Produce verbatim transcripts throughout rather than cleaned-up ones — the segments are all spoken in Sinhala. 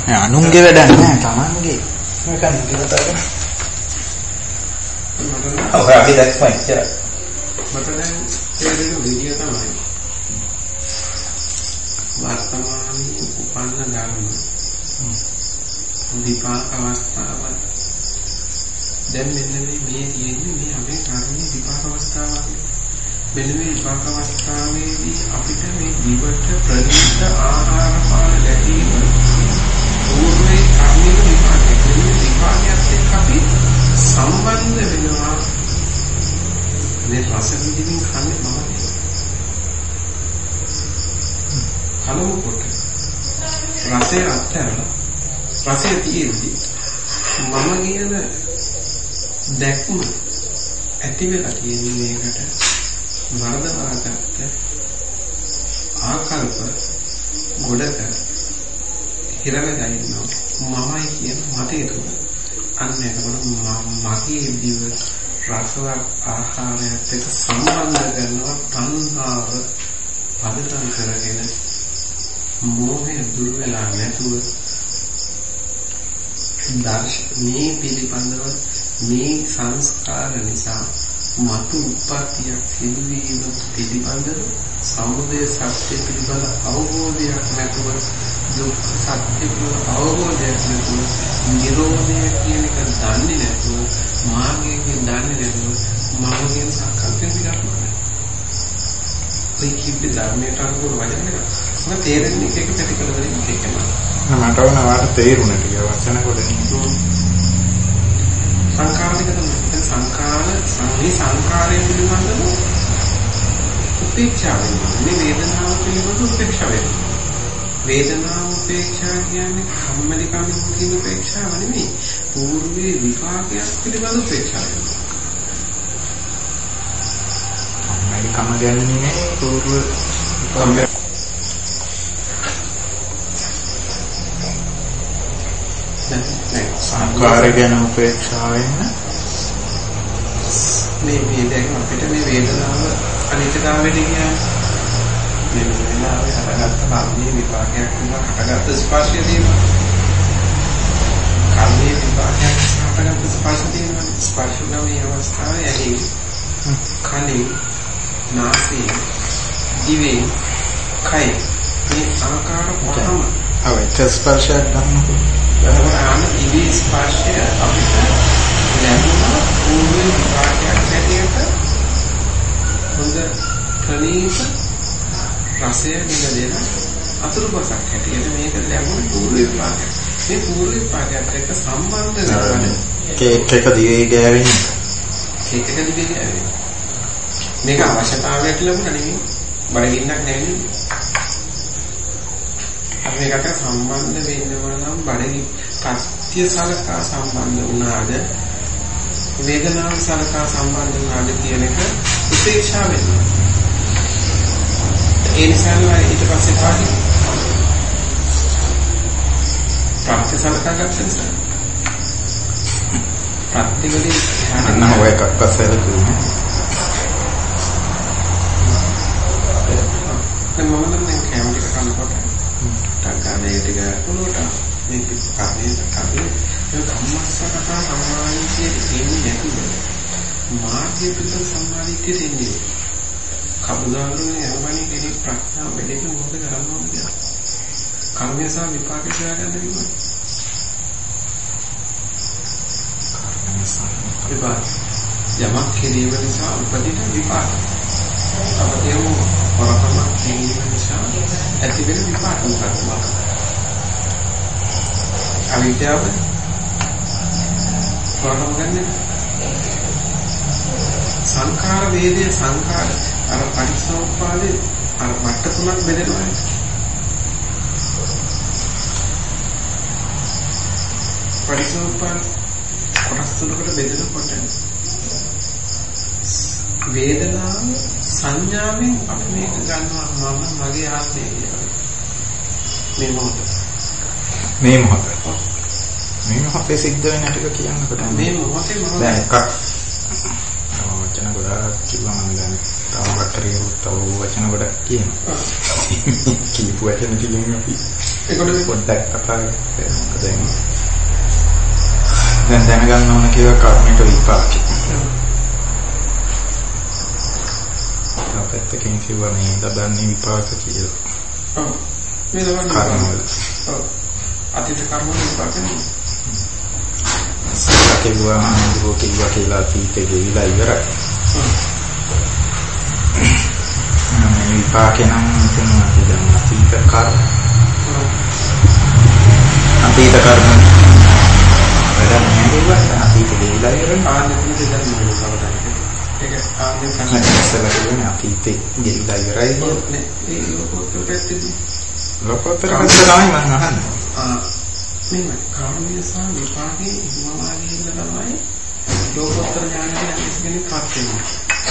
නෑ අනුන්ගේ වැඩක් නෑ තමන්ගේ මේක නිතරම ඔය අපි දැක්කම ඉච්චර මට දැන් තේරෙන විදිය තමයි වර්තමානයේ උපන්න ධර්ම විපාක අවස්ථාව දැන් මෙන්න මේ තියෙන්නේ මේ අපේ කර්මයේ විපාක අවස්ථාවක් මෙන්න මේ විපාක අවස්ථාවේදී අපිට මේ දිවට ප්‍රණීත ආහාර පාන ලැබීම ඕනේ කර්මයේ විපාකයක් මේ විපාකයක් එක්ක අපි සම්බන්ධ වෙනවා මේ රස විඳින්න කන්නේ මම කලව කොට රසය අත්හැරලා රසය තියෙද්දි මම කියන දැක්ම ඇති වෙලා තියෙන මේකට වරදවාගත්ත ආකල්ප ගොඩක හිරවෙලා ඉන්නවා මමයි කියන මතය තුළ අන්න එතකොට මගේ දිව රසවත් ආහාරයත් එක්ක සම්බන්ධ කරනවා තණ්හාව පදනම් කරගෙන මෝහය දුර වෙලා නැතුව දර්ශනීය පිළිබඳව මේ සංස්කාර නිසා මතු උප්පත්තියක් සිදුවීම පිළිබඳව සමුදය සත්‍ය පිළිබඳ අවබෝධයක් නැතුව දුක්ඛ සත්‍ය පිළිබඳ අවබෝධයක් නැතුව නිරෝධය කියන එක දන්නේ නැතුව මාර්ගයෙන් දන්නේ නැතුව මම කියන සංකල්පෙන් පිටාරනවා. ඔය කිව්වේ ධර්මයට අනුව වචන එක. මම තේරෙන්නේ එක පැතිකඩ වලින් එකම. මට වුණාට තේරුණා ටික වචන කොට නේ. සංකාරික තමයි සංකාර සංවි සංකාරයෙන් පිළිබඳව උපේක්ෂා වෙනවා. මේ වේදනාව පිළිබඳව උපේක්ෂා වෙනවා. වේදනාව උපේක්ෂා කියන්නේ කම්මැලිකම කියන උපේක්ෂාව නෙමෙයි. పూర్වයේ විපාකයක් පිළිබඳව උපේක්ෂා වෙනවා. කම්මැලිකම කියන්නේ නෙමෙයි పూర్ව විපාක. සංකාර ගැන උපේක්ෂා වෙන්න මේ මේ දැන් අපිට මේ වේදනාව අනිත්‍යතාවයට කියන්නේ මේ වේදනාවේ හටගත්ත කර්මයේ විපාකයක් වෙනවා හටගත්ත ස්පර්ශය තියෙනවා කර්මයේ විපාකයක් හටගත්ත ස්පර්ශය තියෙනවා ස්පර්ශන මේ අවස්ථාවේ ඇහි කනේ නාසයේ දිවේ කය මේ ආකාර පහම අවශ්‍ය ස්පර්ශයක් ගන්නකොට බරවරාන ඉවි ස්පර්ශය අපිට ලැබුණා පූර්ව විපාකයක් හැටියට හොඳ ප්‍රණීත රසය නිලදෙන අතුරුපසක් හැටියට මේක ලැබුණ පූර්ව විපාකයක්. මේ පූර්ව විපාකයක් එක්ක සම්බන්ධ වෙනවා කේක් එක දිවේ ගෑවෙන්නේ. කේක් එක දිවේ ගෑවෙන්නේ. මේක අවශ්‍යතාවයට ලැබුණා නෙමෙයි. බඩගින්නක් නෙවෙයි. මේකට සම්බන්ධ වෙන්නවා නම් බඩගි පත්‍ය සලකා සම්බන්ධ වුණාද වේදනාව සලකා සම්බන්ධ වුණාද කියන එක උපේක්ෂා වෙනවා. ඒ නිසා ඊට පස්සේ පාඩි පත්‍ය සලකා ගන්න නිසා ප්‍රතිවලි ධ්‍යාන ඔය එකක් පස්සෙල කියන්නේ. දැන් මම නම් කැමරේට කනකොට තංගානේ ටික උනෝට මේ කාර්යය කරන්නේ ඒ කම්මස්සකතා සම්මානිතයේ දෙන්නේ නැතිව මාර්ගය පිළිබඳ සම්මානිතය දෙන්නේ කවුදාරුනේ යවන්නේ කෙනෙක් ප්‍රඥාව වැඩිම මොකද කරන්න ඕනද කර්මය සහ විපාක සොයාගන්න කිව්වා කර්මය සහ විපාක යමක් කිරීම නිසා උපදින විපාක අවදීම වරකමක් කිරීම නිසා ඇති වෙන විපාක මොකක්ද? අවිද්‍යාව වරකම ගන්න සංඛාර වේදේ සංඛාර අර පරිසෝපාදේ අර මට්ට තුනක් බෙදෙනවා. පරිසෝපාද කොටස් තුනකට බෙදෙනකොට වේදනාව සංඥාවෙන් අපි මේක ගන්නවා මම මගේ ආත්මය කියලා. මේ මොහොත. මේ මොහොත. මේ මොහොතේ සිද්ධ වෙන ටික කියන්නකොට මේ මොහොතේ මම දැන් එකක් වචන ගොඩාක් කිව්වම මම දැන් තව වක්කරියුත් තව වචන ගොඩක් කියනවා. කීප වචන ටිකෙන් අපි ඒකට පොඩ්ඩක් කතා කරමු. දැන් දැන් දැනගන්න ඕන කියලා කර්මයට විපාකේ. අපිටකින් කිව්වා මේ ලබන්නේ විපාක කියලා. ඔව්. මේ ලබන්නේ කර්මවල. ඔව්. අතීත කර්ම විපාකනේ. කිව්වා මම කිව්වා කියලා අතීතේ ගෙවිලා ඉවරයි. මේ විපාකේ නම් ඉතින් අපි දැන් අතීත කර්ම. අතීත කර්ම. වැඩක් නෑ කිව්වා අතීතේ ගෙවිලා ඉවරයි. ආනෙත් දෙයක් නෙවෙයි සමහරවිට. ඒක ආනෙත් සමහරවිට කියන්නේ අතීතේ ගෙවිලා ඉවරයි. නේ ඒ ලෝකෝත්තර පැත්තේදී. ලෝකෝත්තර පැත්ත තමයි මම අහන්නේ. ආ මේ කර්මයේ සහ විපාකයේ ඉක්මවාගේ ඉන්න තමයි ලෝකෝත්තර ඥානයේ කිසිකෙනෙක් හත් වෙනවා.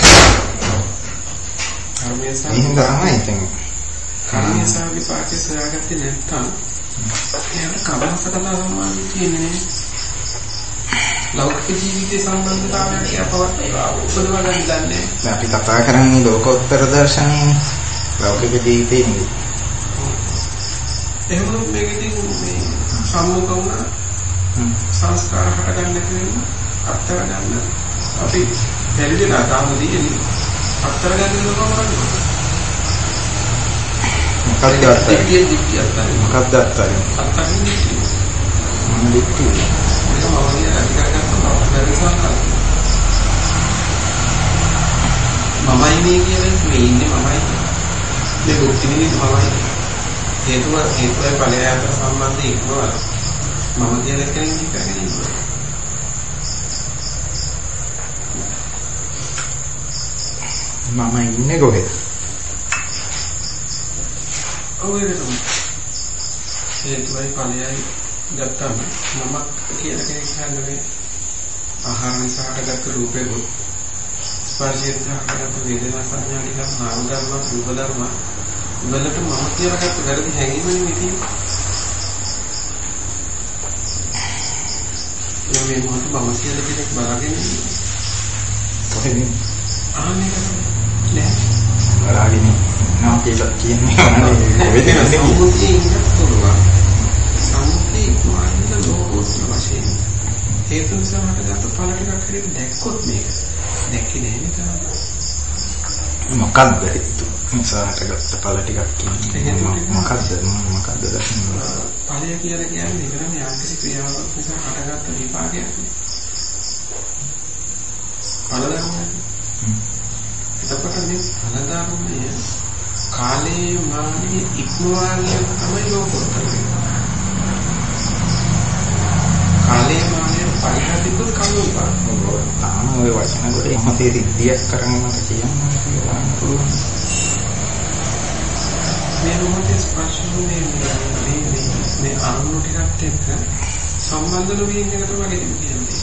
කර්මයේ සහ විපාකයේ කර්මයේ සහ විපාකයේ සොයාගත්තේ නැත්නම් එයාට කවදාකටද සම්මාදිය තියෙන්නේ නේ. ලෞකික ජීවිතේ සම්බන්ධතාවයට අපවත් උපදවා ගන්න දන්නේ. දැන් අපි කතා කරන්නේ ලෝකෝත්තර දර්ශනයේ ලෞකික ජීවිතේ නෙවෙයි. එහෙනම් මේකදී මේ සම්මුඛ වුණා සංස්කාර හට ගන්න කියන අත්තර ගන්න අපි දෙලිලා තාමදී අත්තර ගන්න ඕනම මොකක්ද අත්තරිය මොකක්ද අත්තරිය අත්තරිය මම දෙක්ටි ඒක මම කියන අධිකාරකම් පරිසංකල්ප මමයි මේ කියන්නේ මේ ඉන්නේ මමයි මේ බුද්ධිනේ මමයි හේතුව හේතුවයි ඵලය අතර සම්බන්ධය ඉක්මවලා මම කියන කෙනෙක් ඉස්සරගෙන ඉන්නවා. මම ඉන්නේ කොහෙද? ඔව් ඒක තමයි. හේතුවයි ඵලයයි ගත්තම මම කියන කෙනෙක් හඳුනේ ආහාර නිසා හටගත්තු රූපේ දුක් ස්පර්ශයෙන් හටගත්තු වේදනා සංඥා ටික නාම ධර්ම රූප ධර්ම වලට මම කියලා ගත්ත වැරදි හැඟීමනේ මේ තියෙන්නේ. මේ මොහොත මම කියලා කෙනෙක් බලාගෙන ඉන්නේ. කොහෙද? ආන්නේ නෑ. බලාගෙන නෝ කියලා කියන්නේ කොහෙද නැන්නේ? සම්මුතියේ ඉන්නත් පුළුවන්. සම්මුතියේ ඉක්මවන්න ලෝකෝත්තර වශයෙන්. හේතු නිසා හටගත්ත ඵල ටිකක් හරියට දැක්කොත් මේක. දැක්කේ නෑ නේද? මොකක්ද හේතු? සාහටගත්ත ඵල ටිකක් කියන්නේ මොකක්ද මොකක්ද දකින්නේ ඵලය කියලා කියන්නේ ඒකම යම්කිසි ක්‍රියාවක් නිසා හටගත්ත විපාකයක් ඵල ධර්මයක් එතකොට මේ ඵල ධර්මය කාලේ මානේ ඉක්මවාගේ තමයි ලෝකෝත්තර කාලේ මානේ පරිහාතිකුත් කවුරුපා තාම ඔය වචන කොට මොහොතේ සිද්ධියක් කරගෙන මට කියන්න පුළුවන් මේ මොහොතේ ස්පර්ශුනේ මේ මේ අරමුණු ටිකත් එක්ක සම්බන්ධ නොවී ඉන්න එකට වගේ කියන්නේ.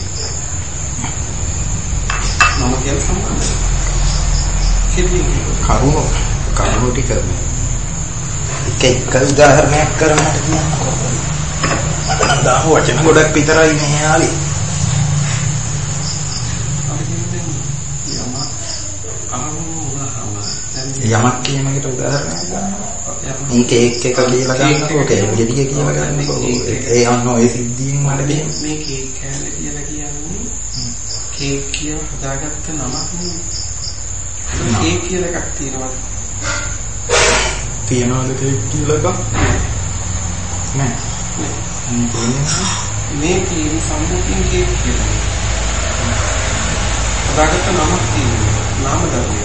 මම කියන සම්බන්ධ. කෙටියෙන් කරුණු කරුණු ටික එක එක උදාහරණයක් කරන්නට කියන්නකො. මට නම් දාහ වචන ගොඩක් විතරයි මේ ආවේ. යමක් කියන එකට උදාහරණයක් ගන්නවා. මේක එක් එක කියලා ගන්නකො කේවිලිය කියලා ගන්නකො. ඒ අන්න ඔය සිද්ධියෙන් මට මේ මේ කේක් කෑල්ල කියලා කියන්නේ කේක් කියන හදාගත්ත නමක් නෙවෙයි. කේක් කියලා එකක් තියෙනවා. තියනවාද කේක් කියලා එකක්? නෑ. මේ කේක් සම්මුතියෙන් කේක් කියලා. හදාගත්ත නමක් තියෙනවා. නාම ධර්මයක්.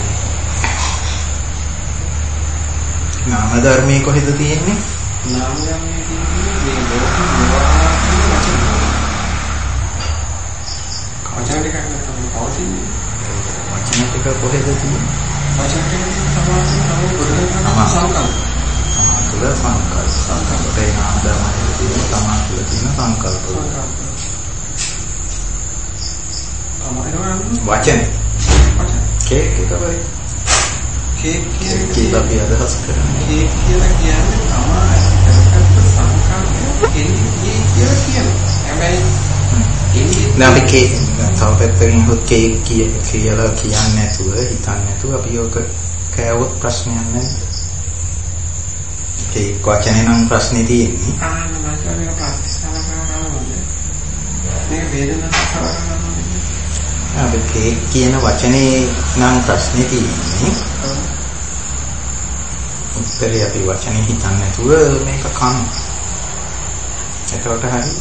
නාම ධර්මයේ කොහෙද තියෙන්නේ? නාම ධර්මයේ තියෙන්නේ මේ ලෝකේ විවාහ කියන වචන. වචන ටික තමයි පවතින්නේ. වචන ටික කොහෙද තියෙන්නේ? වචන ටික තමයි තමයි පොඩ්ඩක් සංකල්ප. සමාතුල සංකල්ප. සංකල්පේ නාම ධර්මයේ තියෙන සමාතුල තියෙන සංකල්ප. වචන. කේක් එක වගේ. කේක් කියන අපි අදහස් කරන්නේ කේක් කියලා කියන්නේ තමයි එකකට සංකල්පය එන්නේ කියලා කියනවා. හැබැයි එන්නේ අපි කේක් තව පැත්තකින් හොත් කේක් කියලා කියන්නේ නැතුව හිතන්නේ නැතුව අපි ඔක කෑවොත් ප්‍රශ්නයක් නැහැ. ඒ වචනේ නම් ප්‍රශ්නේ තියෙන්නේ. ආ මම කියන්නේ ප්‍රතිසාර කරනවා. මේ වේදනාව කරනවා. අපි කේක් කියන වචනේ නම් ප්‍රශ්නේ තියෙන්නේ. උත්තරේ අපි වචනේ හිතන්නේ නැතුව මේක කන. එතකොට හරි.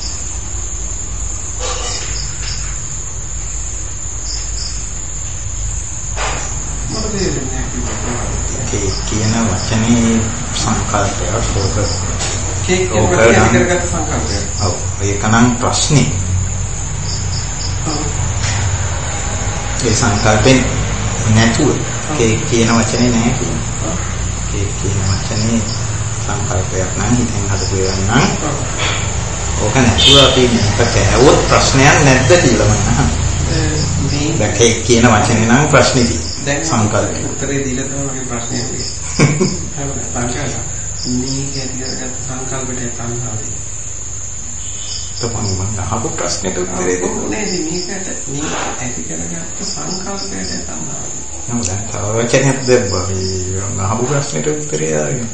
කේක් කියන වචනේ සංකල්පය ශෝක. කේක් කියන වචනේ කරගත්ත සංකල්පය. ඔව් ඒක නම් ප්‍රශ්නේ. ඒ සංකල්පෙන් නැතුව කේක් කියන වචනේ නැහැ කියන්නේ. කේක් කියන වචනේ සංකල්පයක් නම් හිතෙන් හදපු එකක් නම් ඕක නැතුව අපි මේක කෑවොත් ප්‍රශ්නයක් නැද්ද කියලා මම අහන්නේ. මේ දැන් කේක් කියන වචනේ නම් ප්‍රශ්නේ තියෙන්නේ. සංකල්පය. උත්තරේ දීලා තමයි මගේ ප්‍රශ්නේ අහන්නේ. හරිද? සංකල්ප. මේ කැටියට සංකල්පයට තණ්හාවයි. තමන් මම අහපු ප්‍රශ්නෙට උත්තරේ දෙන්නේ මේකට මේ ඇති කරගත්ත සංකල්පයට තණ්හාවයි. නම දැන් තව වචනයක් දෙබ්බා මේ අහපු ප්‍රශ්නෙට උත්තරේ ආරිය.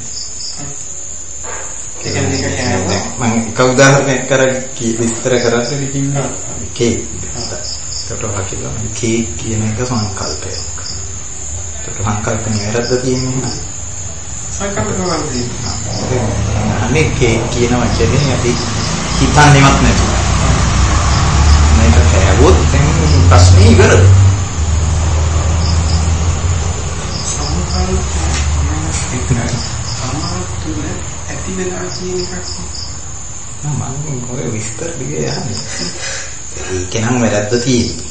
ඒක නික කියන්නේ මම එක උදාහරණයක් කරලා විස්තර කරද්දී කිව්වා කේක්. ඒකට වකිලා කේක් කියන එක සංකල්පයක්. ඒකට සංකල්ප නිවැරද්ද තියෙන්නේ. සංකල්ප කරන්නේ. අනේ කේක් කියන වචනේ අපි හිතන්නේවත් නැතුව. මේක කෑවොත් දැන් ප්‍රශ්නේ ඉවරයි. සමාතුල ඇති වෙලා කියන එකක් මම ඔය විස්තර දිගේ යන්නේ ඒක නම් වැරද්ද තියෙන්නේ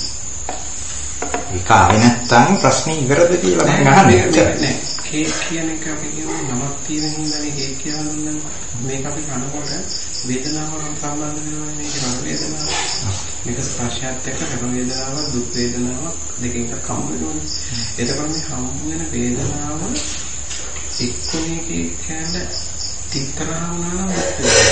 ඒක ආවේ නැත්තම් ප්‍රශ්නේ ඉවරද කියලා මම අහන්නේ නෑ කේක් කියන එක අපි කියමු නමක් තියෙන හින්දානේ කේක් කියලා දුන්නා මේක අපි කනකොට වේදනාවක් සම්බන්ධ වෙනවා මේක රස වේදනාවක් මේක ස්පර්ශයත් එක්ක රස වේදනාවක් දුක් වේදනාවක් දෙකෙන් එකක් හම්බ වෙනවනේ එතකොට මේ හම්බ වෙන වේදනාව එක්කෙනෙක්ගේ කැඳ තිතරා වුණා නම්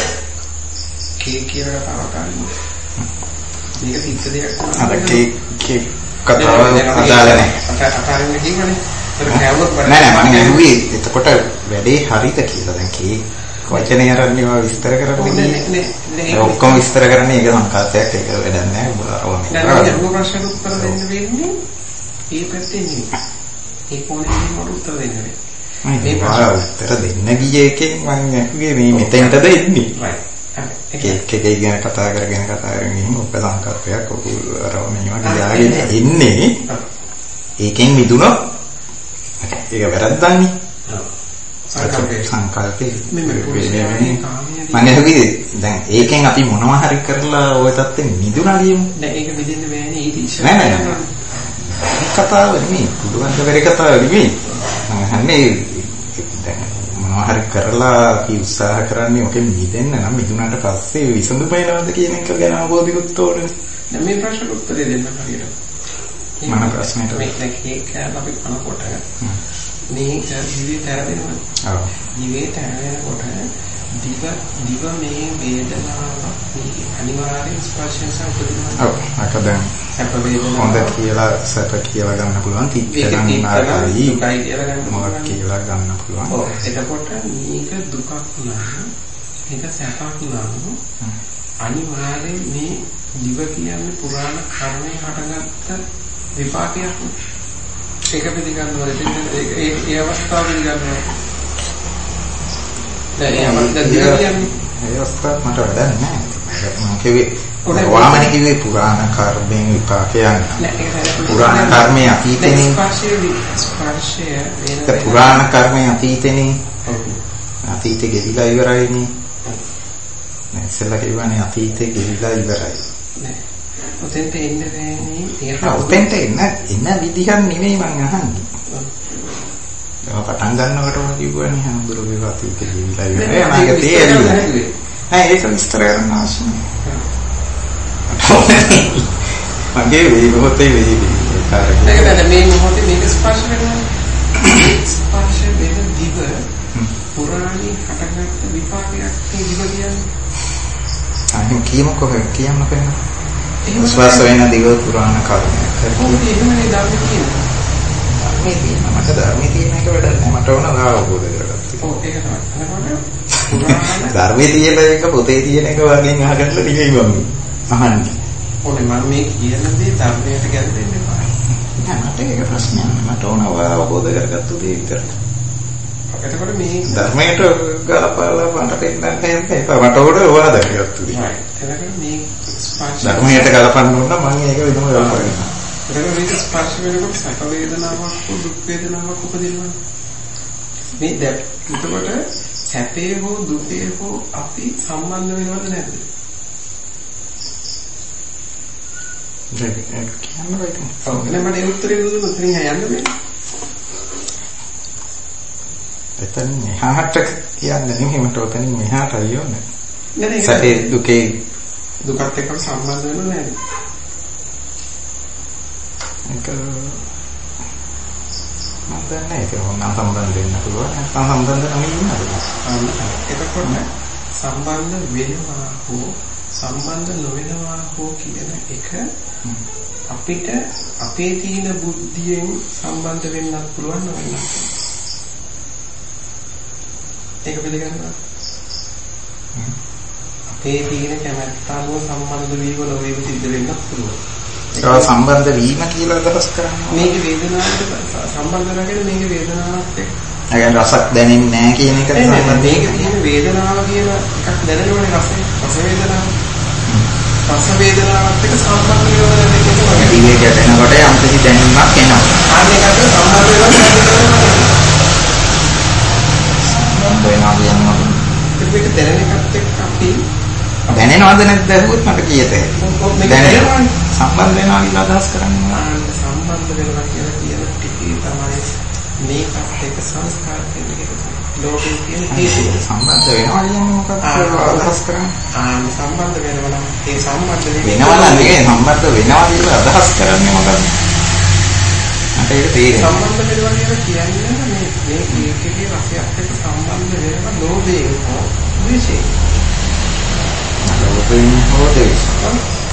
කේක් කියලා කතාව කරන්නේ මේක තිත්ත දෙයක් අර කේක් කේක් කතාව අදාළ නැහැ අතාරින්න කියවනේ ඒක කෑවොත් නෑ නෑ මම ඇහුවේ එතකොට වැඩේ හරිද කියලා දැන් කේක් වචනේ අරන්නේ ඔය විස්තර කරන්නේ නේ නේ ඔක්කොම විස්තර කරන්නේ ඒක සංකල්පයක් ඒක වැඩක් නැහැ ඔයාලා දැන් මම ප්‍රශ්න උත්තර දෙන්න වෙන්නේ ඒ පැත්තේ නෙමෙයි ඒ කොනේ මට උත්තර දෙන්න වෙන්නේ මේ පාර උත්තර දෙන්න ගියේ එකෙන් මම ඇහුවේ මේ මෙතෙන්ටද එන්නේ කේක් එක ගැන කතා කරගෙන කතා කරගෙන ගිහින් ඔක්ක සංකල්පයක් ඔක අරව මේවා ගියාගෙන එන්නේ ඒකෙන් මිදුණොත් ඒක වැරද්දන්නේ සංකල්පේ සංකල්පේ මම හිතුවේ දැන් ඒකෙන් අපි මොනවා හරි කරලා ওই තත්ත්වෙ මිදුණා කියමු දැන් ඒක මිදෙන්න බෑනේ ඊට ඉස්සර නෑ නෑ නෑ කතාව නෙමෙයි පුළුවන් ද වෙරේ කතාව නෙමෙයි මම හන්නේ දැන් මොනවා හරි කරලා අපි උත්සාහ කරන්නේ ඔකෙන් මිදෙන්න නම් මිදුණාට පස්සේ විසඳුම එනවද කියන එක ගැන අවබෝධිකුත් ඕනේ දැන් මේ ප්‍රශ්නට උත්තරේ දෙන්න හරියට මම ප්‍රශ්නෙට මේක කේක් අපි කනකොට මේ ජීවිතය තරවෙනවා. ඔව්. ජීවිතය තරවෙනකොට දිව දිව මේ වේදනාවක් මේ අනිවාර්යෙන් ස්පර්ශයෙන් සම්පූර්ණයි. ඔව්. අක දැන් සැප වේදනාව හොඳ කියලා සැප කියලා ගන්න පුළුවන්. තිත්තරන් ආකාරයි දුකයි කියලා ගන්න මොකක් කියලා ගන්න පුළුවන්. ඔව්. එතකොට මේක දුකක් නම් මේක සැපක් නම් අනිවාර්යෙන් මේ දිව කියන්නේ පුරාණ කර්මයෙන් හටගත්ත විපාකයක්. ඒක පිළිගන්නවා ඒක ඒ ඒ අවස්ථාව පිළිගන්නවා දැන් ඒ අවස්ථාව ඒ අවස්ථාව මට වැඩක් නැහැ මම කිව්වේ වාමනේ කිව්වේ පුරාණ කර්මයෙන් විපාකයන් පුරාණ කර්මයේ අතීතෙනේ ස්පර්ශය ස්පර්ශය වෙන පුරාණ කර්මයේ අතීතෙනේ අතීතේ ගෙවිලා ඉවරයිනේ නෑ ඉස්සෙල්ලා කිව්වනේ අතීතේ ගෙවිලා ඉවරයි නෑ ඔතෙන්ට එන්න බෑනේ ඒක ඔතෙන්ට එන්න එන්න විදිහක් නෙමෙයි මං අහන්නේ. ඒක පටන් ගන්නකොටම කිව්වනේ හඳුරුගේ වාතීක ජීවිතය ඉවරයි. මම තේරෙන්නේ. නෑ ඒක විස්තර කරන්න අවශ්‍ය නැහැ. මගේ මේ මොහොතේ මේ කාර්යය. ඒක දැන් මේ මොහොතේ මේක ස්පර්ශ වෙනවා. ස්පර්ශ වෙන දිව පුරාණි හටගත්ත විපාකයක් මේ දිව කියන්නේ. අනිත් කීමකෝ කියන්නකෝ. විශ්වාස වෙන දිව පුරාණ කර්මයක්. ඒක එහෙමනේ ධර්මයේ තියෙනවා. ධර්මයේ තියෙන මට ධර්මයේ තියෙන එක වැඩක් නෑ මට ඕන අවබෝධ කරගන්න. ඔව් ඒක තමයි. ධර්මයේ තියෙන එක පොතේ තියෙන එක වගේ අහගන්න නෙවෙයි මම අහන්නේ. ඕනේ මම මේ කියන දේ ධර්මයට ගැලපෙන්න එපා. නෑ මට ඒක ප්‍රශ්නයක් නෑ. මට ඕන අවබෝධ කරගත්තු දේ විතරයි. එතකොට මේ ධර්මයට ගලපලා මට පෙන්නන්න එපා. මට ඕන වාදගත්තු දේ. right. එතකොට මේ ස්පර්ශ ධර්මයට ගලපන්න ඕන නම් මම ඒක විතරම ගලපනවා. එතකොට මේක ස්පර්ශ වෙනකොට සැප වේදනාවක් හෝ දුක් වේදනාවක් උපදිනවා. මේ දැන් එතකොට සැපේ හෝ දුකේ හෝ අපි සම්බන්ධ වෙනවද නැද්ද? ඒක කියන්න බෑ. ඔව් එනේ මට ඒ උත්තරේ දුන්නොත් ඉතින් යන්න බෑ. එතන මෙහාට කියන්නේ නෙමෙයි මට ඔතනින් මෙහාට අයියෝනේ. නෑ නෑ සැපේ දුකේ දුකත් එක්ක සම්බන්ධ වෙනවද නැද්ද? ඒක මම දන්නේ ඒක මොනවා සම්බන්ධ වෙන්න පුළුවන් නැත්නම් සම්බන්ධ නොවී ඉන්නද? එතකොට සම්බන්ධ වෙනවා හෝ සම්බන්ධ නොවෙනවා හෝ කියන එක අපිට අපේ තියෙන බුද්ධියෙන් සම්බන්ධ වෙන්නත් පුළුවන් නොවෙන්නත්. ඒක පිළිගන්නවා. අපේ තියෙන කැමැත්ත අනුව සම්බන්ධ වීම නොවීම සිද්ධ වෙන්නත් පුළුවන්. ඒක සම්බන්ධ වීම කියලා අදහස් කරන්නේ. මේක වේදනාවට සම්බන්ධ නැගෙන මේක වේදනාවක් එක්ක. ඒ කියන්නේ රසක් දැනෙන්නේ නැහැ කියන එක සම්බන්ධ. මේක තියෙන වේදනාව කියන එකක් දැනෙනවනේ රසය. රස වේදනාව. රස වේදනාවත් එක්ක සම්බන්ධ වෙනවා නේද කියන්නේ. දිවේ ගැටෙනකොට යම් කිසි දැනීමක් එනවා. ආන්න ඒකට සම්බන්ධ වෙනවා නේද? සම්බන්ධ වෙනවා කියන්නේ මේක දැනෙන එකත් එක්ක අපි දැනෙනවද නැද්ද ඇහුවොත් මට කියත හැකියි. දැනෙනවා. සම්බන්ධ වෙනවා කියලා අදහස් කරන්නේ. ආන්න සම්බන්ධ වෙනවා කියලා කියන ටිකේ තමයි මේකත් එක්ක සංස්කාර කියන එක. ලෝකේ තියෙන හේතුව සම්බන්ධ වෙනවා කියන්නේ මොකක්ද අදහස් කරන්නේ? ආන්න සම්බන්ධ වෙනවා නම් ඒ සම්බන්ධ වෙනවා නම් නේ සම්බන්ධ වෙනවා කියලා අදහස් කරන්නේ මොකක්ද? මට ඒක තේරෙන්නේ. සම්බන්ධ වෙනවා කියලා කියන්නේ මේ මේ කීකේ රසයක් එක්ක සම්බන්ධ වෙනවා ලෝභයෙන් හෝ ද්වේෂයෙන්. ලෝභයෙන් හෝ ද්වේෂයෙන්.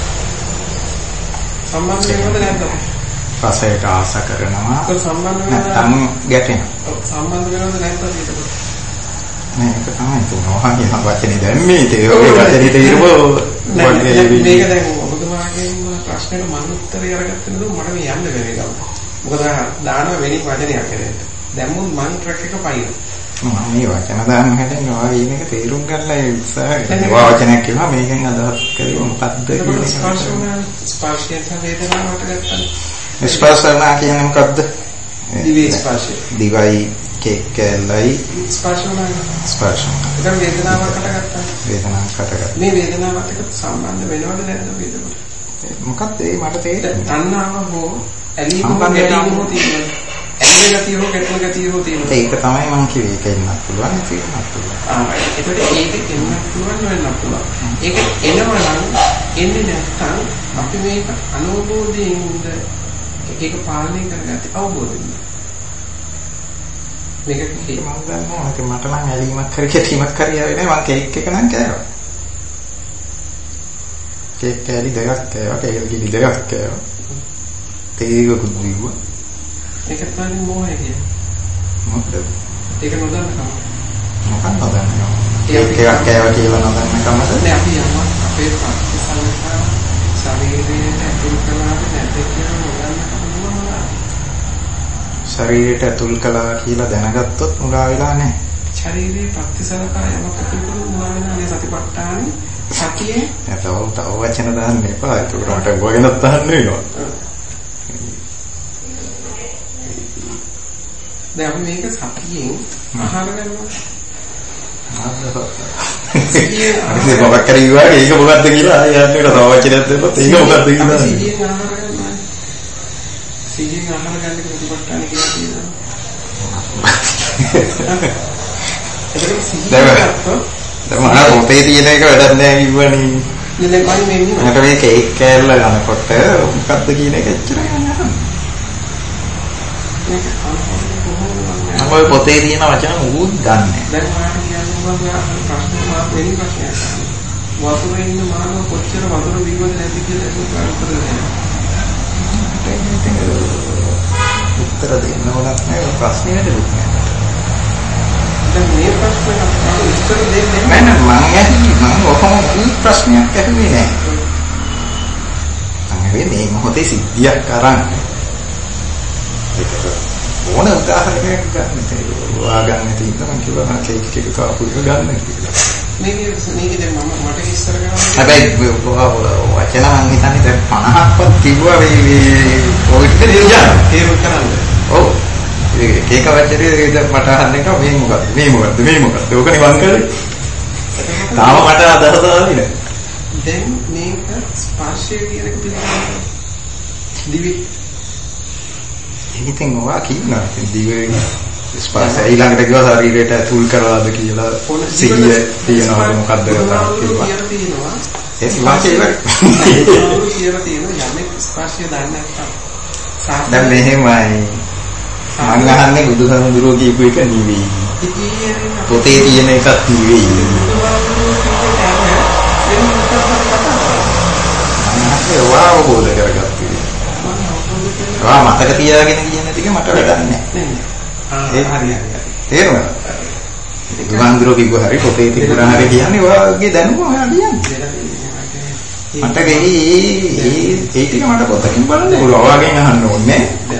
සම්බන්ධ වෙනවද නැද්ද? රසයට ආස කරනවා. ඒක සම්බන්ධ වෙනවා. නැත්නම් ගැටෙනවා. සම්බන්ධ වෙනවද නැද්ද ඒක? නෑ ඒක තමයි තුනවා කියන වචනේ දැම්මේ ඒ ඔය වචනේ තේරුම මේක දැන් ඔබතුමාගේ ප්‍රශ්නෙට මම උත්තරය අරගත්තේ නේද මට මේ යන්න බැරි ගම. මොකද දාන වෙනි වචනයක් හැදෙන්න. දැම්මුත් මම ට්‍රැක් එක පයින්. මම මේ වචන දාන්න හැදෙන්නේ ඔය මේක තේරුම් ගන්නලා ඒ උත්සාහ කරනවා. වචනයක් කියනවා මේකෙන් අදහස් කරේ මොකක්ද කියන එක. ස්පර්ශන ස්පර්ශයෙන් වේදනාවට ගත්තා. ස්පර්ශන කියන්නේ මොකක්ද? දිවි ස්පර්ශය. දිවයි කේකලයි ස්පර්ශන ස්පර්ශන. දැන් වේදනාවකට ගත්තා. වේදනාවකට ගත්තා. මේ වේදනාවට සම්බන්ධ වෙනවද නැද්ද වේදනාවට? මොකක්ද ඒ මට තේරෙන්නේ. තණ්හාව හෝ ඇලීම ගැටීම හෝ තියෙනවා. ඇලෙන ගතිය හෝ ගැටෙන ගතිය හෝ තියෙනවා. ඒක තමයි මම කිව්වේ. ඒක එන්නත් පුළුවන් තියෙන්නත් පුළුවන්. ආ ඒකට ඒක එන්නත් පුළුවන් වෙන්නත් පුළුවන්. ඒක එනවා නම් එන්නේ නැත්නම් අපි මේක අනුභවයෙන් ඒක පාලනය කරගත්තේ අවබෝධයෙන්. මේක කිව්වේ මම දන්නවා මට නම් ඇලීමක් කර ගැටීමක් කරියාවේ නෑ මම කේක් එක නම් කෑවා. කේක් කෑලි දෙකක් කෑවා. කේක් කිලි දෙකක් කෑවා. තේගකුත් දීුවා. ඒක තමයි මොහේ කියන්නේ. මොකද? ඒක නොදන්නකම. මොකක්ද නොදන්නකම? කේක් එකක් කෑවා කියලා නොදන්නකමද? නෑ අපි යනවා අපේ පස්සේ ශරීරයේ ඇතුල් කරලාද නැද්ද කියලා නොදන්නකම නෙවෙයි. ශරීරයට ඇතුල් කළා කියලා දැනගත්තොත් මුලා වෙලා නැහැ. ශරීරයේ ප්‍රතිසලකා යමක් ඇතුල් කළොත් මුලා වෙනානේ සතිපට්ඨානෙ සතියේ. නැතව තව වචන දාන්න එපා. ඒක උඩට ගොගෙනත් දාන්න වෙනවා. දැන් අපි මේක සතියෙන් අහර ගන්නවා. ඒක මොකක් කරේ කිව්වා ඒක මොකක්ද කියලා ආයෙ යන්න තව වචනයක් දෙන්නත් ඒක මොකක්ද කියලා. සතියෙන් අහර ගන්නවා. සතියෙන් අහර ගන්න ප්‍රතිපත්තාන කියලා කියනවා. දැන් මම පොතේ තියෙන එක වැඩක් නෑ කිව්වනේ. දැන් මම මේ මට මේ කේක් කෑල්ල ගන්නකොට මොකක්ද කියන එක එච්චරයි නෑ. මම ඔය පොතේ තියෙන වචන මොකුත් දන්නේ නෑ. දැන් මාත් කියන්නේ මම ප්‍රශ්න මාත් වෙනි ප්‍රශ්නයක් අහනවා. වතුරේ ඉන්න මානව කොච්චර වතුර බීවද නැති කියලා ඒක උත්තර දෙන්න. උත්තර දෙන්න ඕනක් නෑ ප්‍රශ්නේ නේද? දැන් මේ ප්‍රශ්නේ අපිට උත්තර දෙන්නේ නෑ නෑ මම ඇහි මම ඔහොම කී ප්‍රශ්නයක් ඇහුවේ නෑ. මම මේ මොහොතේ සිද්ධියක් අරන් ඒක ඕන උදාහරණයක් ගන්න තේරුවා ගන්න තියෙනවා මම කිව්වා මම කේක් එක කාපු එක ගන්න කියලා. මේක මේක දැන් මම මට ඉස්සර ගාව හැබැයි වචන මං හිතන්නේ දැන් පනහක්වත් කිව්වා මේ ඔය ටික දෙන්න. ඒක කරන්නේ. ඔව්. ඒක එක වචනේ දැන් මට අහන්න එක මේ මොකද්ද මේ මොකද්ද මේ මොකද්ද ඕකනේ මං කරේ. තාම මට අදහස ආවේ නෑ. දැන් මේක ස්පර්ශය කියන එක පිළිගන්නවා. දිවි ඉතින් ඔයා කියනවා දිවේ ස්පර්ශය ඊළඟට කිව්වා ශරීරයට ඇතුල් කරලාද කියලා සිහිය තියනවාද මොකද්ද කියලා කිව්වා. ඒ වාක්‍යය ඉවරයි. කියලා තියෙනවා යමෙක් ස්පර්ශය දන්නේ නැත්නම්. දැන් මෙහෙමයි. මම අහන්නේ බුදුහාමුදුරුවෝ කියපු එක නෙවෙයි. පොතේ තියෙන එකක් නෙවෙයි. මම වාව බෝධ කරගත්තා. වා මතක තියාගෙන කියන ටික මට වැඩක් නැහැ. ඒ හරියට. තේරුණාද? බුදුහාමුදුරුවෝ කිව්ව හරි පොතේ තිබුණා හරි කියන්නේ ඔයාගේ දැනුම ඔයා කියන්නේ. මට ගෙයි ඒ ඒ ටික මට පොතකින් බලන්න පුළුවන්. ඔයාගෙන් අහන්න ඕනේ.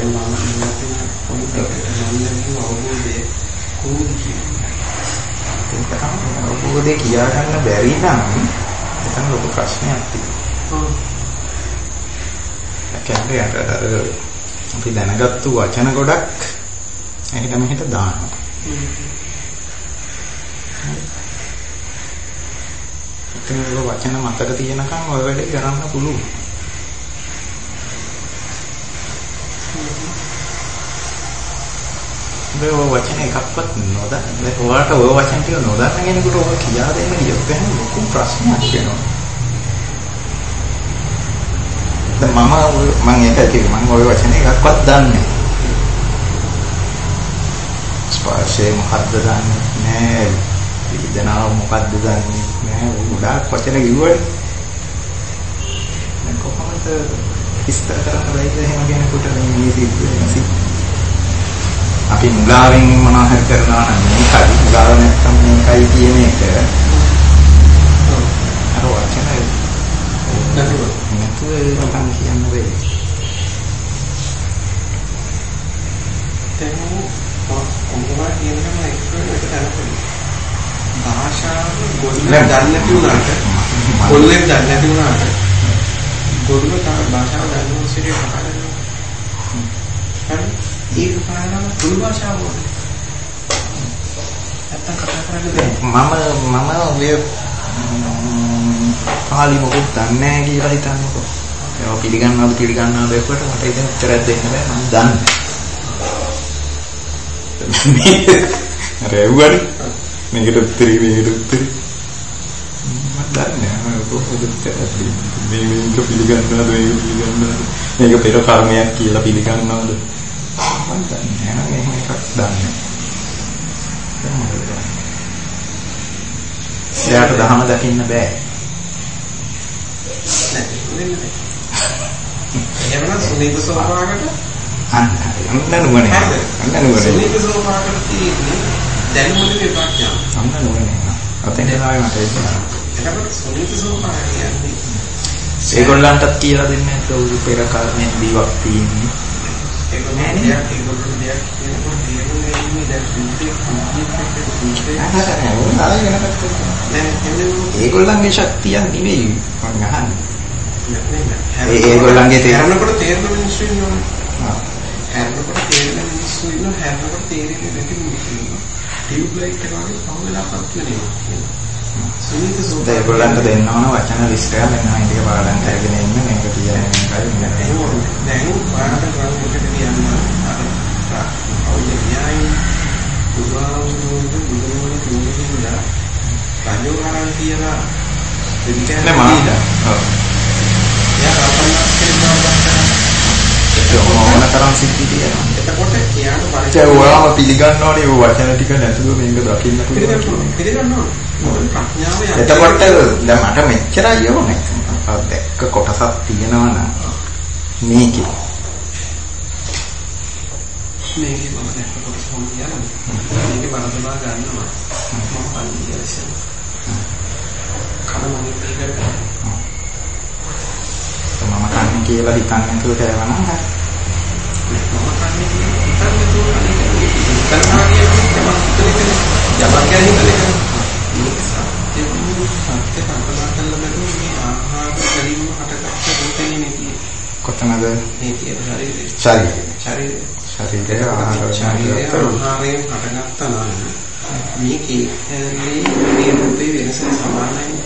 අවබෝධය කියා ගන්න බැරි නම් එතන ලොකු ප්‍රශ්නයක් තියෙනවා. ඒ කියන්නේ අර අපි දැනගත්තු වචන ගොඩක් එහෙට මෙහෙට දානවා. ඉතින් ඒ වචන මතක තියෙනකන් ඔය වැඩේ කරන්න පුළුවන්. මේ වචන එකක්වත් නොදන්න. ඔයාලට ඔය වචන ටික නොදන්න කෙනෙකුට ඔය කියා දෙන්න ගියොත් එහෙනම් ලොකු ප්‍රශ්නයක් වෙනවා. දැන් මම මම ඒක කිව්වේ මම ඔය වචන එකක්වත් දන්නේ නැහැ. ස්පර්ශය මොකද්ද දන්නේ නැහැ. වේදනාව මොකද්ද දන්නේ නැහැ. උඩක් වචන කිව්වනේ. දැන් කොහොමද විස්තර කරන්න බැයිද එහෙම කෙනෙකුට මේ සිද්ධිය? අපි මුලාවෙන් මොනවා හරි කරනවා නම් මේකයි මුලාව නැත්තම් මේකයි කියන එක අර වචනයි නැතුව නැතුව කියන්න බැහැ. දැන් කොහොමද කියනකම එක්ස්පීරියන්ස් එක කරන්නේ භාෂාව ගොඩක් දන්නේ නැති වුණාට කොල්ලෙක් දන්නේ නැති වුණාට ගොඩක් තමයි භාෂාව දන්නේ මොකද හරි ඒක පාරම තුන් භාෂාව වගේ. නැත්තම් කතා කරන්නේ මම මම ඔය පාලි මොකද දන්නේ නැහැ කියලා හිතන්නකො. ඒවා පිළිගන්නවද පිළිගන්නවද එක්කට මට ඉතින් උත්තරයක් දෙන්න බෑ මම දන්නේ. අර එව්වනේ මේකට උත්තරේ මේකට උත්තරේ මම දන්නේ නැහැ කොහොමද මේ මේක පිළිගන්නවද මේක පිළිගන්නවද මේක පෙර කර්මයක් කියලා පිළිගන්නවද මම දන්නේ නැහැ එහෙම එකක් දන්නේ නැහැ. එයාට දහම දකින්න බෑ. එහෙනම් සුනීත සෝපාකට අන්න අන්න නුවණ අන්න නුවණ සුනීත සෝපාකට තියෙන්නේ දැනුමේ ප්‍රඥාව. අන්න නුවණ අතෙන් ආවේ මට ඒක. එතකොට සුනීත සෝපාක කියන්නේ ඒගොල්ලන්ටත් කියලා දෙන්නේ නැද්ද උරු පෙර කර්මයෙන් දීවක් තියෙන්නේ. ඒක නෑ නේද? ඒගොල්ලෝ දෙයක් කියනකොට ඒගොල්ලෝ ඉන්නේ දැන් සුනීතේ ඒගොල්ලන්ගේ ශක්තියක් නෙවෙයි මම අහන්නේ. ඒ ඒගොල්ලන්ගේ තේරෙනකොට තේරෙන මිනිස්සු ඉන්නවා. ආ. හැරෙනකොට තේරෙන මිනිස්සු ඉන්නවා. හැරෙනකොට තේරෙන්නේ නැති මිනිස්සු ඉන්නවා. ටියුබ් ලයිට් එක වගේ පහුවෙලාපත් වෙනවා. සුනීත සෝද ඒගොල්ලන්ට දෙන්න ඕන වචන ලිස්ට් එක මෙන්න මේ ටික පාඩම් කරගෙන ඉන්න මේක කියන්නේ මේකයි මෙන්න දැන් පාඩම් කරන එකට කියන්න අර අවුලේ න්යායයි උදාහරණයක් බුදුරජාණන් වහන්සේලා රාජෝහාරන් කියලා දෙවියන් නෑ ඔව් යා අපන්නස් කියනවා ඒක මොන තරම් සිද්ධි තියෙනවා. එතකොට කියන පරිච්ඡේදය ඒ ඔයාම පිළිගන්න ඕනේ ඔය වචන ටික නැතුව මේක දකින්න පුළුවන්. පිළිගන්න ඕනේ. මොකද ප්‍රඥාව යන්නේ. එතකොට දැන් මට මෙච්චරයි ඕනේ. අර දැක්ක කොටසක් තියෙනවා නම් මේකේ මේකේ මම දැක්ක කොටස කොහොමද කියන්නේ මේකේ වරදවා ගන්නවා මම පන්තියලසෙන් කන මොකද කරන්නේ මම කන්නේ කියලා හිතන්නේ නැතුව කරනවා නම් හරි මම කන්නේ කියලා හිතන්නේ නැතුව කරනවා කියන්නේ යමක් ගැන හිතන්නේ මේක සත්‍ය වූ සත්‍ය කල්පනා කරලා බැලුවොත් මේ ආහාර ගැනීම හටගත්ත රූපේ නෙමෙයි කොතනද මේ කියන ශරීරය ශරීරය ශරීරය ශරීරය ආහාර ශරීරය ආහාරයෙන් හටගත්තා නම් මේකේ මේ රූපේ වෙනස සමානයි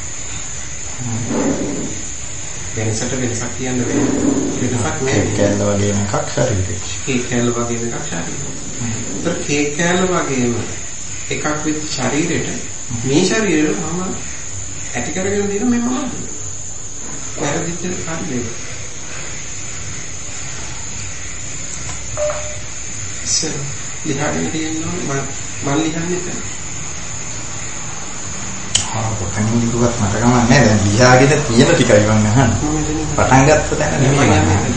වෙනසට වෙනසක් කියන්න වෙනසක් නෑ කේකැල වගේම එකක් ශරීරය කේකැල වගේම එකක් ශරීරය ඒතර කේකැල වගේම එකක් විත් ශරීරෙට මේ ශරීරෙට මම ඇටි කරගෙන දින මේ මොනවද වැරදිච්ච කාර්යය සර් ලිහාගෙන තියෙනවා මම ලිහන්නේ නැහැ ආ පටන් ගිරුවත් මට ගමන් නැහැ දැන් ලියාගෙන තියෙන ටිකයි මම අහන්නේ පටන් ගත්ත තැන නෙමෙයි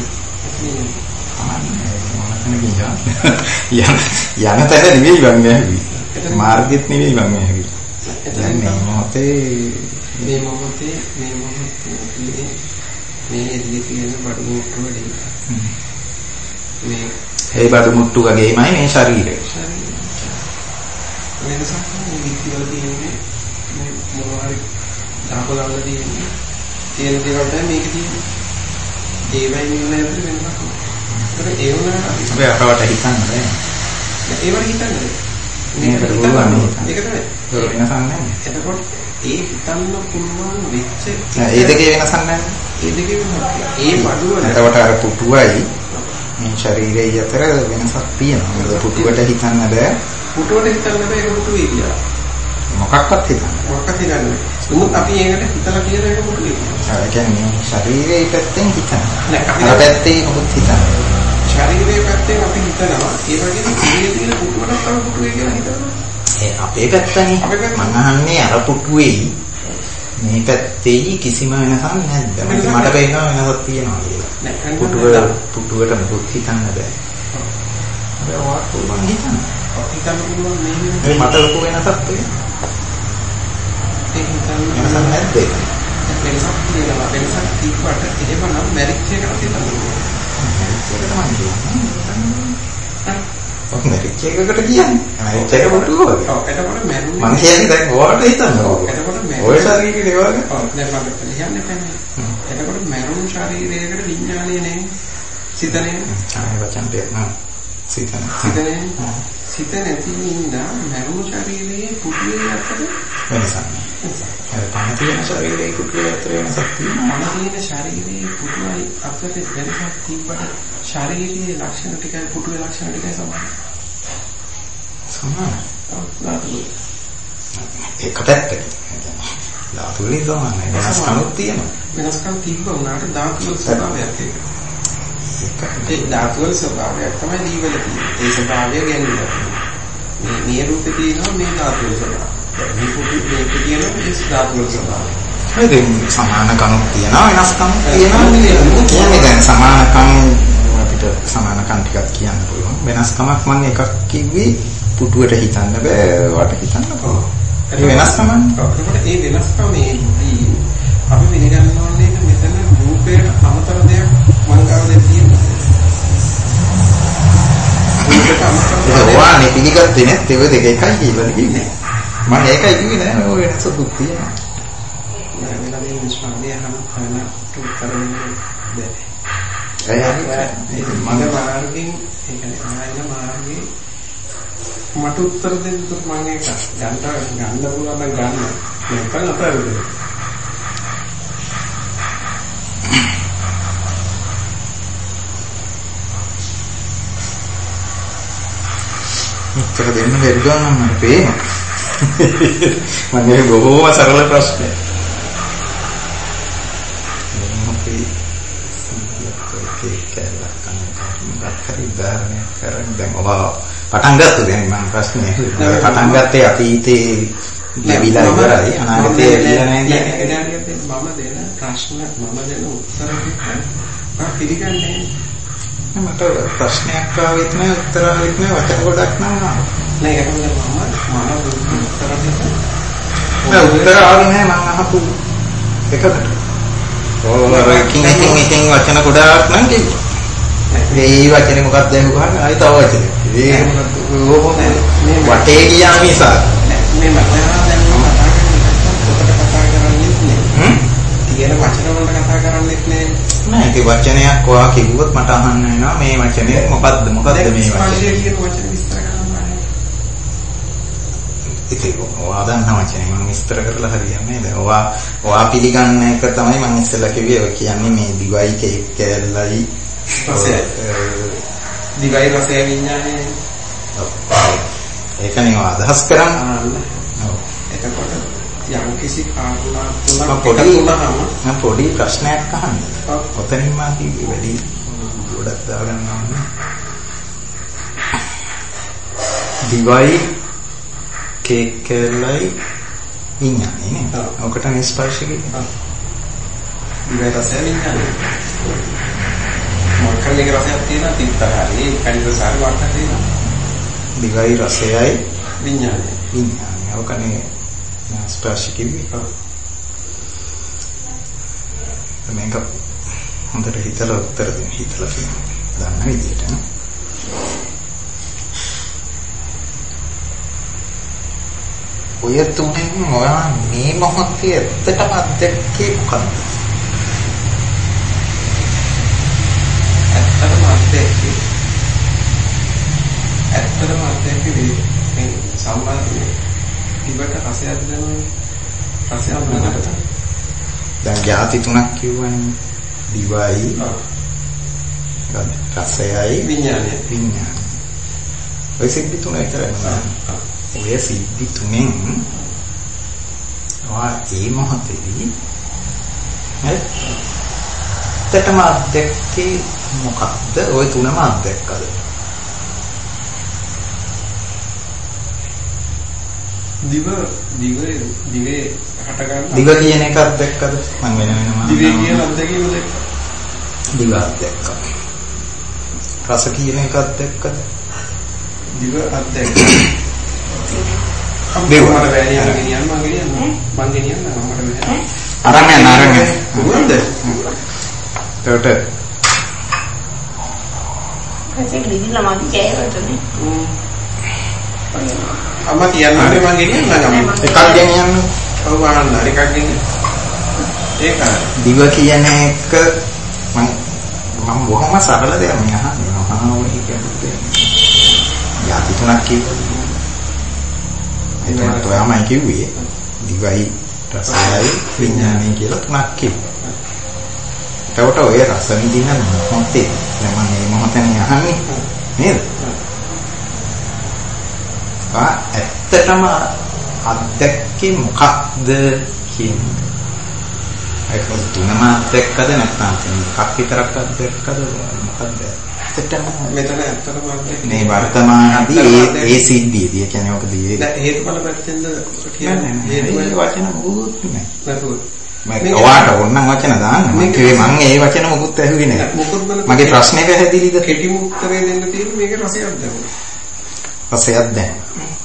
යන යන තැන නෙමෙයි මම ඇහුවේ මාර්ගෙත් නෙමෙයි මම ඇහුවේ දැන් මේ මොහොතේ මේ මොහොතේ මේ මොහොතේ මේ එළියේ තියෙන බඩු මුට්ටු වලින් මේ ඒ බඩු මුට්ටු වගේමයි මේ ශරීරය ශරීරය වෙනසක් මේ විදිහට තියෙන්නේ මේ මොනවාරි දාපලවල තියෙන්නේ තියෙන දේවල් තමයි මේක තියෙන්නේ ඒවයි නෙවෙයි අපිට වෙනසක් ඒක ඒ වුණා අපි අපවට හිතන්න බෑ ඒවට හිතන්නේ මේකට පුළුවන් මේක තමයි ඒක වෙනසක් නැහැ එතකොට ඒ හිතන්න පුළුවන් වෙච්ච ඒ දෙකේ වෙනසක් නැහැ ඒ දෙකේ වෙනසක් ඒ බඩුවල එතකොට අර පුටුවයි මේ ශරීරය අතර වෙනසක් තියෙනවා මොකද පුටුවට හිතන්න බෑ පුටුවට හිතන්න බෑ ඒක පුටුවේ කියලා මොකක්වත් හිතන්න මොකක්වත් හිතන්නේ නමුත් අපි ඒකට හිතලා කියන එක පුටුවේ ඒ කියන්නේ ශරීරයේ පැත්තෙන් හිතන්න නෑ අපි පැත්තේ මොකද හිතන්නේ ශරීරයේ පැත්තෙන් අපි හිතනවා ඒ වගේම ඉන්නේ තියෙන පුටුවට තව පුටුවේ කියලා හිතනවා ඒ අපේ පැත්තනේ මම අහන්නේ අර පුටුවේ මේ පැත්තේ කිසිම වෙනසක් නැද්ද මට පේනවා වෙනසක් තියෙනවා කියලා පුටුව පුටුවට මොකද හිතන්න බෑ ඒක වාත් පුළුවන් හිතන්න හිතන්න පුළුවන් මේ මට ලොකු වෙනසක් තියෙනවා ඒක හිතන්න වෙනසක් නැද්ද වෙනසක් තියෙනවා වෙනසක් තිබ්බට එහෙමනම් මැරිච් එකකට හිතන්න පුළුවන් ඔක් මැරිච් එකකට කියන්නේ මැරිච් එක පුටුව වගේ ඔව් එතකොට මැරුණේ මම කියන්නේ දැන් ඔයාලට හිතන්න ඕක එතකොට ඔය ශරීරයේ දේවල් ඔව් දැන් මම කියන්නේ නැහැ එතකොට මැරුණු ශරීරයකට විඥානය නැහැ සිතනේ ආය වචන දෙයක් නෑ සිතන සිතනේ සිත නැති නින්දා මැරුණු ශරීරයේ පුටුවේ අතර වෙනසක් නෑ ඒ පණ තියෙන ශරීරයේ පුටුවේ අතර වෙනසක් තියෙනවා පණ තියෙන ශරීරයේ පුටුවයි අතර වෙනසක් තිබ්බට ශරීරයේ ලක්ෂණ ටිකයි පුටුවේ ලක්ෂණ ටිකයි සමානයි සමානයි ඒක පැත්තකින් ධාතු වලින් සමානයි වෙනස්කම් තියෙනවා වෙනස්කම් තිබ්බ උනාට ධාතු වල ස්වභාවයක් තියෙනවා ඒ ධාතු වල ස්වභාවයක් තමයි දීවල තියෙන්නේ ඒ ස්වභාවය ගැනීම මේ මේ රූපේ තියෙනවා මේ ධාතු වල ස්වභාවය මේ පුටුවේ මේක තියෙනවා මේ ධාතු වල ස්වභාවය හරිද සමානකම් තියෙනවා වෙනස්කම් තියෙනවා කියන්නේ දැන් සමානකම් අපිට සමානකම් ටිකක් කියන්න පුළුවන් වෙනස්කමක් මම එකක් කිව්වේ පුටුවට හිතන්න බෑ වට හිතන්න පුළුවන් ඒ වෙනස්කම ඒකට ඒ වෙනස්කමේදී අපි පිළිගන්න ඕනේ මෙතන රූපයට අමතර දෙයක් මං ගාවද තියෙනවා රූපයට අමතර ඒක වානේ පිළිගත්තේ නැත්te ඔය දෙක එකයි කියලා කිව්වේ මම ඒකයි කිව්වේ නෑ ඔය වෙනස දුක් තියෙනවා මේ විශ්වාසය හැම කෙනෙක් කරන්නේ බෑ. ඒක මගේ මාර්ගයෙන් ඒ කියන්නේ ආයන මාර්ගයේ මට උත්තර දෙන්න මම ඒක ගන්න ගන්න පුළුවන් නම් ගන්න. නැත්නම් අතහැරෙන්න. උත්තර දෙන්න බැරි ගමන් මම පේනවා. මම මේ බොහෝම සරල ප්‍රශ්නයක්. දැන් ඔබ පටන් ගත්තද දැන් මම ප්‍රශ්නේ පටන් ගත්තේ අතීතේ ලැබිලා ඉවරයි අනාගතේ ලැබිලා නැහැ කියන්නේ මම දෙන ප්‍රශ්න මම දෙන උත්තර ටික මම පිළිගන්නේ මට ප්‍රශ්නයක් ආවෙත් නෑ උත්තර ආවෙත් නෑ වචන ගොඩක් නම් ආවා. නෑ ඒක මම මම උත්තර දෙන්න. නෑ උත්තර ආවේ නෑ මම අහපු එකකට. ඕ රකින් ඉතින් ඉතින් වචන ගොඩක් නම් කිව්වා. මේ වචනේ මොකක්ද අහුවාම ආයි තව වචනයක්. ඒ මොකද මේ වටේ ගියා මිසා. මේ මම දැන් කතා කරන්නේ හ්ම් තියෙන වචන වලට කතා කරන්නේත් නෑ. නෑ ඒක වචනයක් ඔයා කිව්වොත් මට අහන්න වෙනවා මේ වචනේ මොකද්ද මොකද්ද මේ වචනේ. ස්පර්ශය කියන වචනේ විස්තර කරන්න. ඒක ඔයා දන්න වචනේ මම විස්තර කරලා හරියන්නේ නෑ. ඔයා ඔයා පිළිගන්න එක තමයි මම ඉස්සෙල්ලා කිව්වේ. ඔය කියන්නේ මේ දිවයි කේක් කෑල්ලයි රසය. දිවයි රසය විඥානේ. ඒකනේ ඔයා අදහස් කරන්නේ. ඔව්. එතකොට යම් කිසි කාරණා තුනක් පොඩි මම පොඩි ප්‍රශ්නයක් අහන්නේ. ඔතනින් මා කිව්වේ වැඩි ගොඩක් දාගන්න ඕනේ. දිවයි කේක් කෑල්ලයි විඥානේ නේද? ඔකට ස්පර්ශ කියන්නේ. දිවයි රසය විඥානේ. මොකක්ද රසයක් තියෙනවා තිත්තරයි කණිරසාර වට තියෙනවා. දිවයි රසයයි විඥානේ. විඥානේ. ඔකනේ ස්පර්ශ කිව්වේ. මේක හොඳට හිතලා උත්තර දෙන්න හිතලා කියන්න. දන්න විදියට නේ. ඔය තුනෙන් ඔයා මේ මොහොතේ ඇත්තටම අත්දැකේ මොකක්ද? ඇත්තටම අත්දැකේ ඇත්තටම අත්දැකේ මේ සම්බන්ධනේ ඉබට රසයක් දැනෙනවා රසයක් දැනෙනවා. දැන් ಜಾති තුනක් කිව්වනේ. දිවයි රසයයි විඥානයයි. විඥානය. ඔය සිද්ධි තුන විතරයි නේද? ඔය සිද්ධි තුනෙන් ඔයා ඒ මොහොතේදී ඇත්තටම අත්දැකේ මොකක්ද? ඔය තුනම අත්දැක්කද? දිව දිවේ දිවේ හට ගන්න. දිව කියන එක අත්දැක්කද? මම වෙන වෙනම දිවේ කියන අත්දැකීම දැක්කා. දිව අත්දැක්කා. රස කියන එක අත්දැක්කද? දිව අත්දැක්කා. දිව මට වැණි යන ගෙනියන්න මම ගෙනියන්න මම ගෙනියන්න මට වැණි. අරන් යන්න අරන් යන්න. මොකද? ඒකට ඇයි ගිහිල්ලා මම කෑවටනේ. අම්මා කියන්නේ මම ගෙනියන්න එකක් ගෙනියන්න. ඔව් අහන්න එකක් ගෙනියන්න. ඒක දිව කියන එක මම මම බොහොම සරල දෙයක් මම අහන්නේ. මහා වගේ කියන්නේ. යාති තුනක් කිව්වා. එතකොට ඔයාමයි කිව්වේ දිවයි රසයයි විඥානය කියලා තුනක් කිව්වා. එතකොට ඔය රස විඳින මොහොතේ මම මේ මොහොතනේ අහන්නේ නේද? ආ ඇත්තටම අත්දැකේ මොකක්ද කියන්නේ? ඒක තුනම අත්දැක්කද නැත්නම් එකක් විතරක් අත්දැක්කද මොකක්ද? ඇත්තටම මෙතන ඇත්තටම අත්දැකේ මේ වර්තමානදී ඒ ඒ සිද්ධියදී කියන්නේ ඔක දී හේතුඵල පැත්තෙන්ද කියන්නේ හේතුඵල වචන මොකුත් නැහැ. නැතුව මම ඔයාට ඕනනම් වචන දාන්න. මම කිව්වේ මම ඒ වචන මොකුත් ඇහුවේ නැහැ. මගේ ප්‍රශ්නේ පැහැදිලිද? කෙටිම උත්තරේ දෙන්න තියෙන්නේ මේක රසයක් දැනෙන. රසයක් දැනෙන.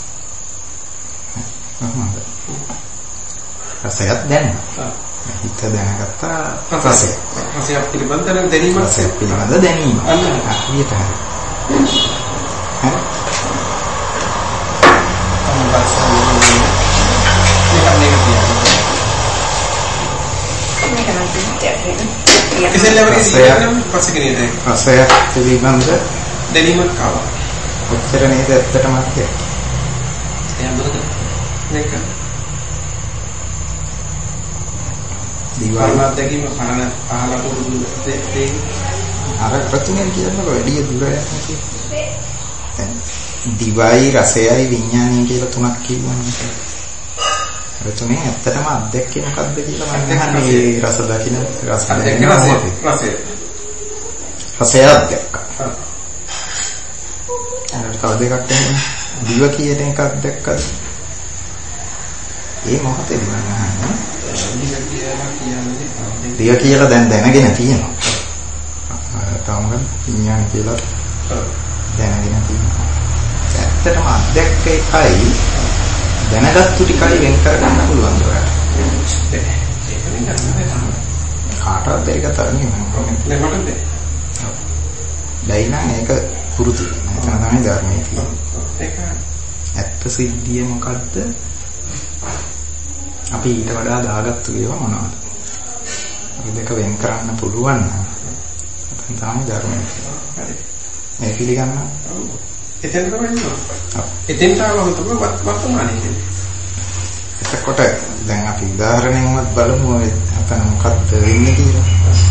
අහමද? රසයක් දැනෙන. හිත දැනගත්තා රසය. රසයක් පිළිබඳ දැනීමක් රසයක් පිළිබඳ දැනීම. හරියට හරි. හරි. රසයක් පිළිබඳ දැනීමක් ආවා. ඔච්චර නේද ඇත්තටම අත්දැක. එහෙමද? මේක දිවාන අත්දැකීම පරණ අහලා පුරුදු දෙයක්. අර ප්‍රතිමෙන් කියනකොට වැඩි දුර යන්නේ. දිවයි රසයයි විඥානය කියලා තුනක් කියවනේ. අර තුනේ ඇත්තටම අත්දැකේ මොකද්ද කියලා මම අහන්නේ. රස දකින්න රස අත්දැකේ රසය. රසය. රසය අත්දැක්කා. අර තව දෙකක් තියෙනවා. දිව කියන එක අත්දැක්කද? ඒ මොහොතේ මම අහන්නේ. දිව කියලා දැන් දැනගෙන තියෙනවා. තාම විඥාන කියලා දැනගෙන තියෙනවා. ඇත්තටම අධ්‍යක්ෂ එකයි දැනගත්තු ටිකයි වෙන් කරගන්න පුළුවන් ඔයාලට. කාටවත් ඒක තරන්නේ නැහැ. නේද? දැයි නම් ඒක පුරුදු වෙනවා. එතන තමයි ධර්මයේ තියෙන්නේ. ඒක ඇත්ත සිද්ධිය මොකද්ද? අපි ඊට වඩා දාගත්තු ඒවා මොනවද? අපි දෙක වෙන් කරන්න පුළුවන් නම් එතන තමයි ධර්මයේ තියෙන්නේ. හරි. මේ පිළිගන්න. එතෙන් තමයි ඉන්නවා. ඔව්. එතෙන් තාම තමයි වර්තමානයේ. එතකොට දැන් අපි උදාහරණයක්වත් බලමු අපන මොකක්ද වෙන්නේ කියලා.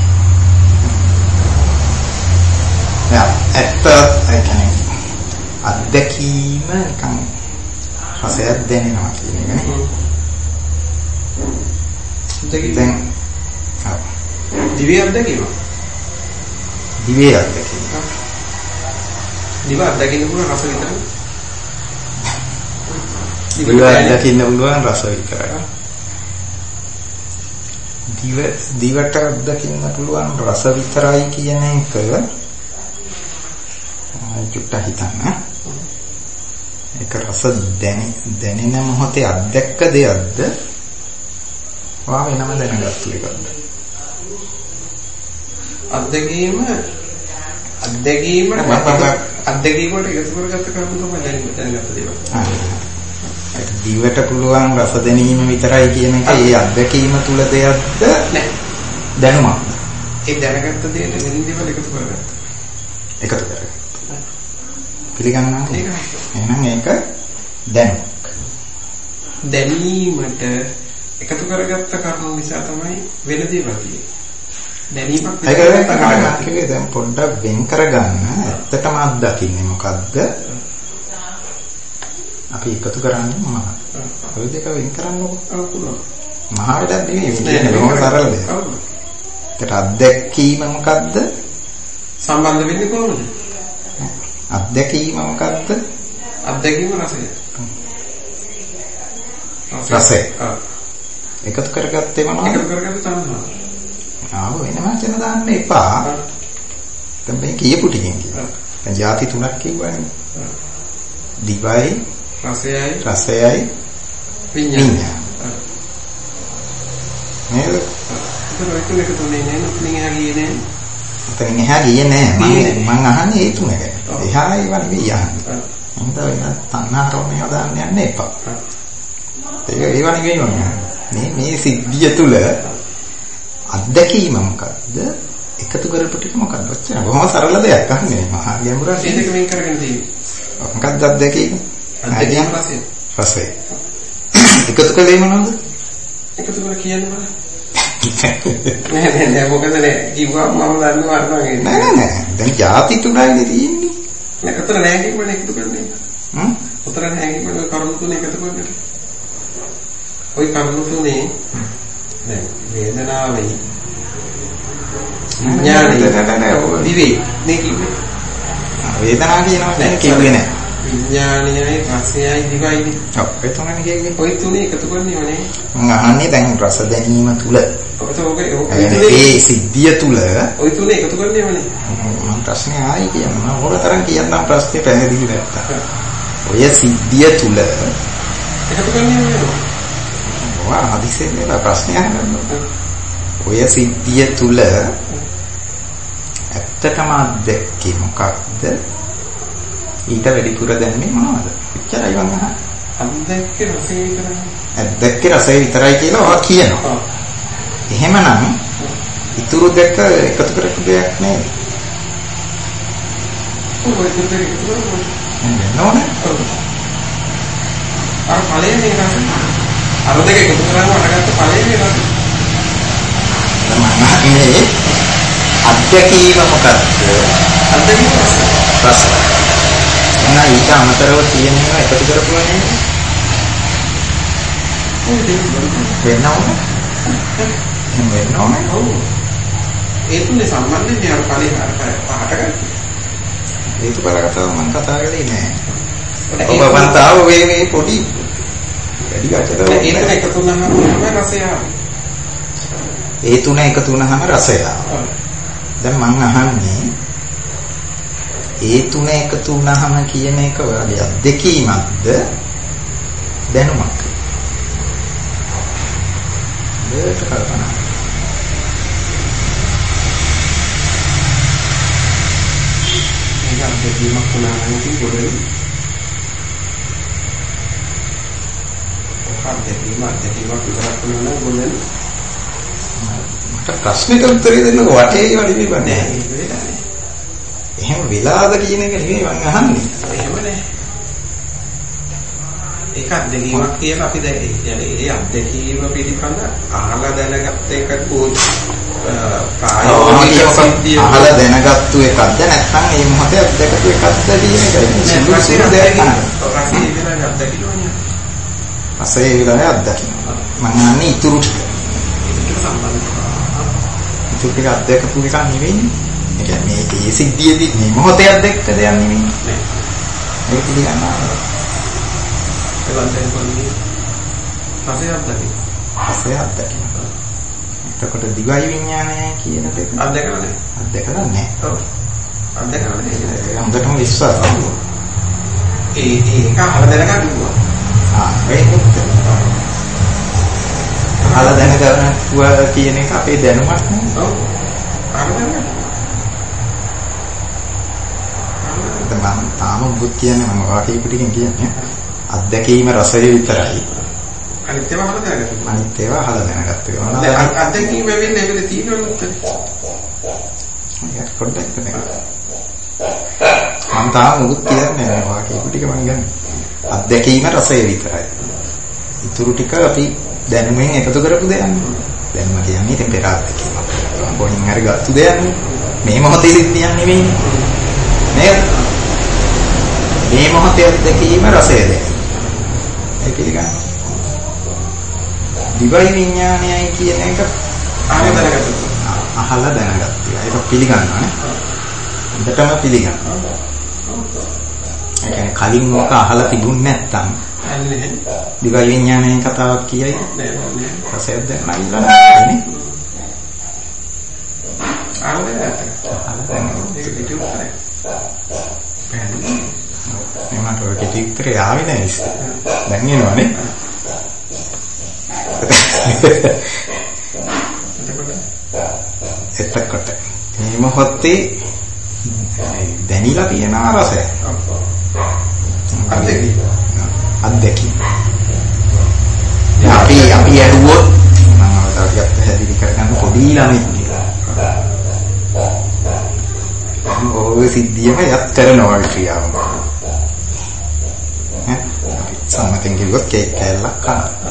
දැන් ඇත්ත ඒ කියන්නේ අත්දැකීම නිකන් රසයක් දැනෙනවා කියන එක නේ. දැන් දිව්‍ය අත්දැකීම. දිව්‍ය අත්දැකීම. දිව අත්දැකීම පුළුවන් රස විතරයි. දිව අත්දැකීම පුළුවන් රස විතරයි. දිව දිවට අත්දැකීම පුළුවන් රස විතරයි කියන එක චුට්ට හිතන්න. ඒක රස දැනෙන දැනෙන මොහොතේ අත්දැක්ක දෙයක්ද? වා වෙනම දැනගත්තු එකක්ද? අත්දැකීම අත්දැකීමට අත්දැකීමට එකතු කරගත්ත කරුණු තමයි දැනගත්ත දේවල්. ඒක දිවට පුළුවන් රස දැනීම විතරයි කියන එක ඒ අත්දැකීම තුල දෙයක්ද? නැහැ. දැනුමක්ද? ඒ දැනගත්ත දෙයට වෙන දේවල් එකතු කරගත්තා. එකතු කරගත්තා. පිළිගන්නවා. ඒක. එහෙනම් ඒක දැනුමක්. දැනීමට එකතු කරගත්ත කරුණු නිසා තමයි වෙන දේවල් තියෙන්නේ. දැනීමක් ඒක දැන් පොඩ්ඩක් වෙන් කරගන්න. ඇත්තටම අත්දකින්නේ මොකද්ද? අපි එකතු කරන්නේ මොනවද? ඔය දෙක වෙන් කරන්නකො. ඔව් පුළුවන්. මහාවටත් නෙවෙයි කියන්නේ බොහොම සරල දෙයක්. ඔව්. ඒකට අත්දැකීම මොකද්ද? සම්බන්ධ වෙන්නේ කොහොමද? අත්දැකීම මොකද්ද? අත්දැකීම රසය. රසය. ඔව්. එකතු කරගත්තේ මොනවද? එකතු කරගත්ත තණ්හාව. ආව වෙනම වචන දාන්න එපා. දැන් මේ කියපු ටිකෙන් කියනවා. දැන් ಜಾති තුනක් කිව්වනේ. දිවයි, රසයයි, රසයයි, විඤ්ඤාණය. නේද? ඒක එක තුනේ නේ නුක්ලින් එහා ගියේ නේ. එතනින් එහා ගියේ නෑ. මම මම අහන්නේ ඒ තුන ගැන. එහා ඒවා නෙවෙයි අහන්නේ. මම තමයි තණ්හාවට මේවා දාන්න යන්න එපා. ඒක ඒවා නෙවෙයි මම මේ මේ සිද්ධිය තුල අත්දැකීම මොකද්ද? එකතු කරපු ටික මොකක්ද? ඔච්චර බොහොම සරල දෙයක් අහන්නේ. මහා ගැඹුරක් මේ දෙක වෙන් කරගෙන තියෙන්නේ. මොකක්ද අත්දැකීම? අත්දැකීම රසය. රසය. එකතු කළේ මොනවද? එකතු කර කියන්නේ මොනවද? නෑ නෑ නෑ මොකද නෑ කිව්වා මම දන්නවා අර වගේ නෑ නෑ නෑ දැන් ಜಾති තුනයිනේ තියෙන්නේ. නෑ අතන නෑ කිව්වනේ එකතු කරන්නේ. හ්ම්? උතර නෑ කිව්වනේ කරුණු තුන එකතු කරන්නේ. ওই කරුණු තුනේ දැන් වේදනාවයි විඥානයයි දිවේ නේ කිව්වේ. වේදනාව කියනවා දැන් කිව්වේ නෑ. විඥානයයි රසයයි දිවයිනේ. ඔව් ඒ තුනනේ කියන්නේ. ওই තුනේ එකතු කරන්නේ නේ. මම අහන්නේ දැන් රස දැනීම තුල. ඔක ඔක ඒ සිද්ධිය තුල ওই තුනේ එකතු කරන්නේ නේ. මම ප්‍රශ්නේ ආයි කියනවා. මම හොරතරම් කියන්නම් ප්‍රශ්නේ පැහැදිලි නැත්තම්. ඔය සිද්ධිය තුල එකතු කරන්නේ නේ. වා හදිසියෙන් නේද ප්‍රශ්නේ අහන්නේ. ඔය සිද්ධිය තුල ඇත්තටම අත්දැකේ මොකක්ද? ඊට වැඩිපුර දැනෙන්නේ මොනවද? එච්චරයි මම අහන්නේ. අත්දැකේ රසය විතරයි. අත්දැකේ රසය විතරයි කියලා ඔයා කියනවා. එහෙමනම් ඉතුරු දෙක එකතු කරපු දෙයක් නේද? ඔව් ඒක දෙක එකතු කරනවා. නෝනේ. අර ඵලයේ නේද? අර දෙක එකතු කරාම අරගත්ත ඵලයේ නේද? මේ අත්දැකීම මොකක්ද? අත්දැකීම රසය. එහෙනම් ඊට අමතරව තියෙනවා එකතු කරපුවා නේද? වෙනවද? වෙනවද? ඔව්. ඒ තුනේ සම්බන්ධයෙන් අර ඵලයේ අර පහට ගන්න. ඒක බලගත්තම මම කතා කරේ නෑ. ඔබ වන්තාව වේ මේ පොඩි වැඩි ගැටලුවක් නෑ. ඒක එකතු වුණාම තමයි රසය ආවේ. ඒ තුන එකතු වුණාම රසය ආවා. දැන් මම අහන්නේ ඒ තුන එකතු වුණාම කියන එක ඔයාගේ අත්දැකීමක්ද දැනුමක්? දෙයට කල්පනා. ඒක අත්දැකීමක් වුණා නම් කිව්වොත් අත්දැකීම අත්දැකීමක් විතරක් වුණා නම් මට ප්‍රශ්නෙට උත්තරේ දෙන්න වටේ වඩි බෑ. එහෙම වෙලාද කියන එක නෙමෙයි මම අහන්නේ. එහෙම නෑ. ඒක අත්දැකීමක් කියලා අපි දැන් يعني ඒ අත්දැකීම පිළිබඳ අහලා දැනගත්ත එකක් ප්‍රායෝගික සිද්ධිය අහලා දැනගත්තු එකක්ද නැත්නම් මේ මොහොතේ අත්දැකපු එකක්ද කියන එකයි. සිදු සිදු දෙයක් නෑ. රසයේ විතරයි අත්දැකිනවනේ. රසයේ විතරයි අත්දැකිනවා. මම අහන්නේ ඉතුරු ටික. ඒක සම්බන්ධයි. ඉතුරු ටික අත්දැකපු එකක් නෙවෙයි. ඒ කියන්නේ මේ සිද්ධියේදී මේ මොහොතේ අත්දැක්ක දෙයක් නෙවෙයි. නෑ. ඒක පිළිගන්නවා. ඒවන්තේ කොන්නේ රසය අත්දැකීම. රසය අත්දැකීම. එතකොට දිවයි විඥානය කියන දෙක අත්දැකලා නෑ. අත්දැකලා නෑ. ඔව්. අත්දැකලා නෑ. හොඳටම විශ්වාසයි. ඒ ඒක අහලා දැනගන්නවා. ආ මේකත් අහලා දැනගන්නවා කියන එක අපේ දැනුමක් නේ. ඔව්. අහලා දැනගන්න. මම තාම බුත් කියන්නේ මම වාකේ පිටින් කියන්නේ අත්දැකීම රසය විතරයි. අනිත් ඒවා අහලා දැනගන්න. අනිත් ඒවා අහලා දැනගත්තා. දැන් අත්දැකීම වෙන්නේ එවෙල තියෙනවලුත්. ඒක පොඩ්ඩක් තමයි. මම තාම බුත් කියන්නේ නෑ වාකේ පිටික මම ගන්න. අත්දැකීම රසය විතරයි. ඉතුරු ටික අපි දැනුමෙන් එකතු කරපු දෙයක්. දැනුම කියන්නේ ඉතින් පෙර අත්දැකීමක්. බොනින් හරි ගත්තු දෙයක්. මේ මොහොතේ සිද්ධියක් නෙවෙයි. නේද? මේ මොහොතේ අත්දැකීම රසය දෙක. ඒ පිළිගන්න. දිවයි විඥානයයි කියන එක අහලා දැනගත්තා. අහලා දැනගත්තා. ඒක පිළිගන්නවා නේ. හොඳටම පිළිගන්නවා. ඒ කියන්නේ කලින් මොක අහලා තිබුණ නැත්තම් අන්නේ දිවයි විඥානයේ කතාවක් කියයි. නෑ නෑ. රසයක් දැනගන්න නැහැ. අහලා දැනගත්තා. අහලා දැනගත්තා. ඒක පිටු කරේ. මට ඔය කෙටි උත්තරේ ආවේ නැහැ ඉස්සෙල්. දැන් එනවනේ. එතකොට මේ මොහොතේ දැනিলা තියෙන රසය. අත්දැකීම. අත්දැකීම. අපි අපි ඇහුවොත් මම තාක්ෂයක් පැහැදිලි කරගන්න පොඩි ළමෙක් කියලා. ඔය සිද්ධියම යත් කරනවා ක්‍රියාව. සම්මතෙන් කිව්වොත් කේක් කෑල්ලක් කනවා.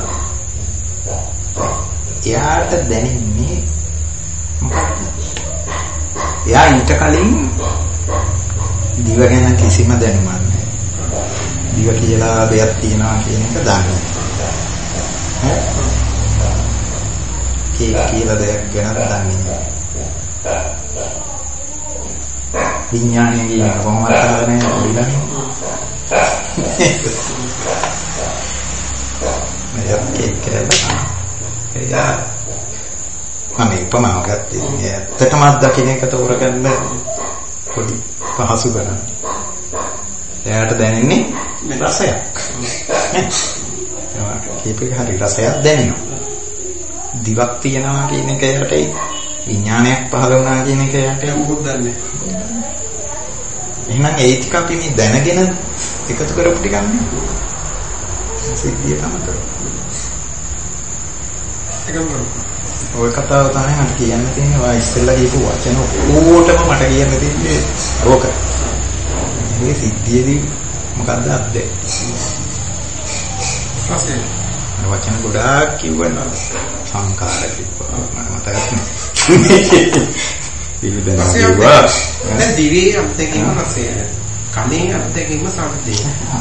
එයාට දැනෙන්නේ මොකක්ද? එයා ඊට කලින් දිව ගැන කිසිම දැනුමක් නැහැ. දිව කියලා දෙයක් තියෙනවා කියන එක දන්නේ නැහැ. කේක් කියලා දෙයක් ගැන දන්නේ නැහැ. විඥානය කියන කොහොමද කරන්නේ කියලා. මේක කියලා එයා මම උපමාවක් ගත්තේ ඇත්තටම අත්දකින්න එක තෝරගන්න පොඩි පහසු ගන්න. එයාට දැනෙන්නේ රසයක්. නේ? කීපෙක හරි රසයක් දැනෙනවා. දිවක් තියනවා කියන එක එයාට විඥානයක් පහළ වුණා කියන එක එයාට මොකද දන්නේ? එහෙනම් ඒ ටික අපි මේ දැනගෙන එකතු කරපු ටිකක් නේ. සිද්ධිය තමයි. ඒකම ඔය කතාව තමයි මට කියන්න තියෙන්නේ. ඔය ඉස්සෙල්ලා කියපු වචන ඕටම මට කියන්න තියෙන්නේ ඕක. මේ සිද්ධියේදී මොකද්ද අද්දේ? රසය. වචන ගොඩාක් කිව්වනවා. සංකාර කිව්වා. මම මතකත් නෑ. විවිධ කිව්වා. දැන් දිවේ අත්දැකීම රසය. කනේ අත්දැකීම සම්පදේ.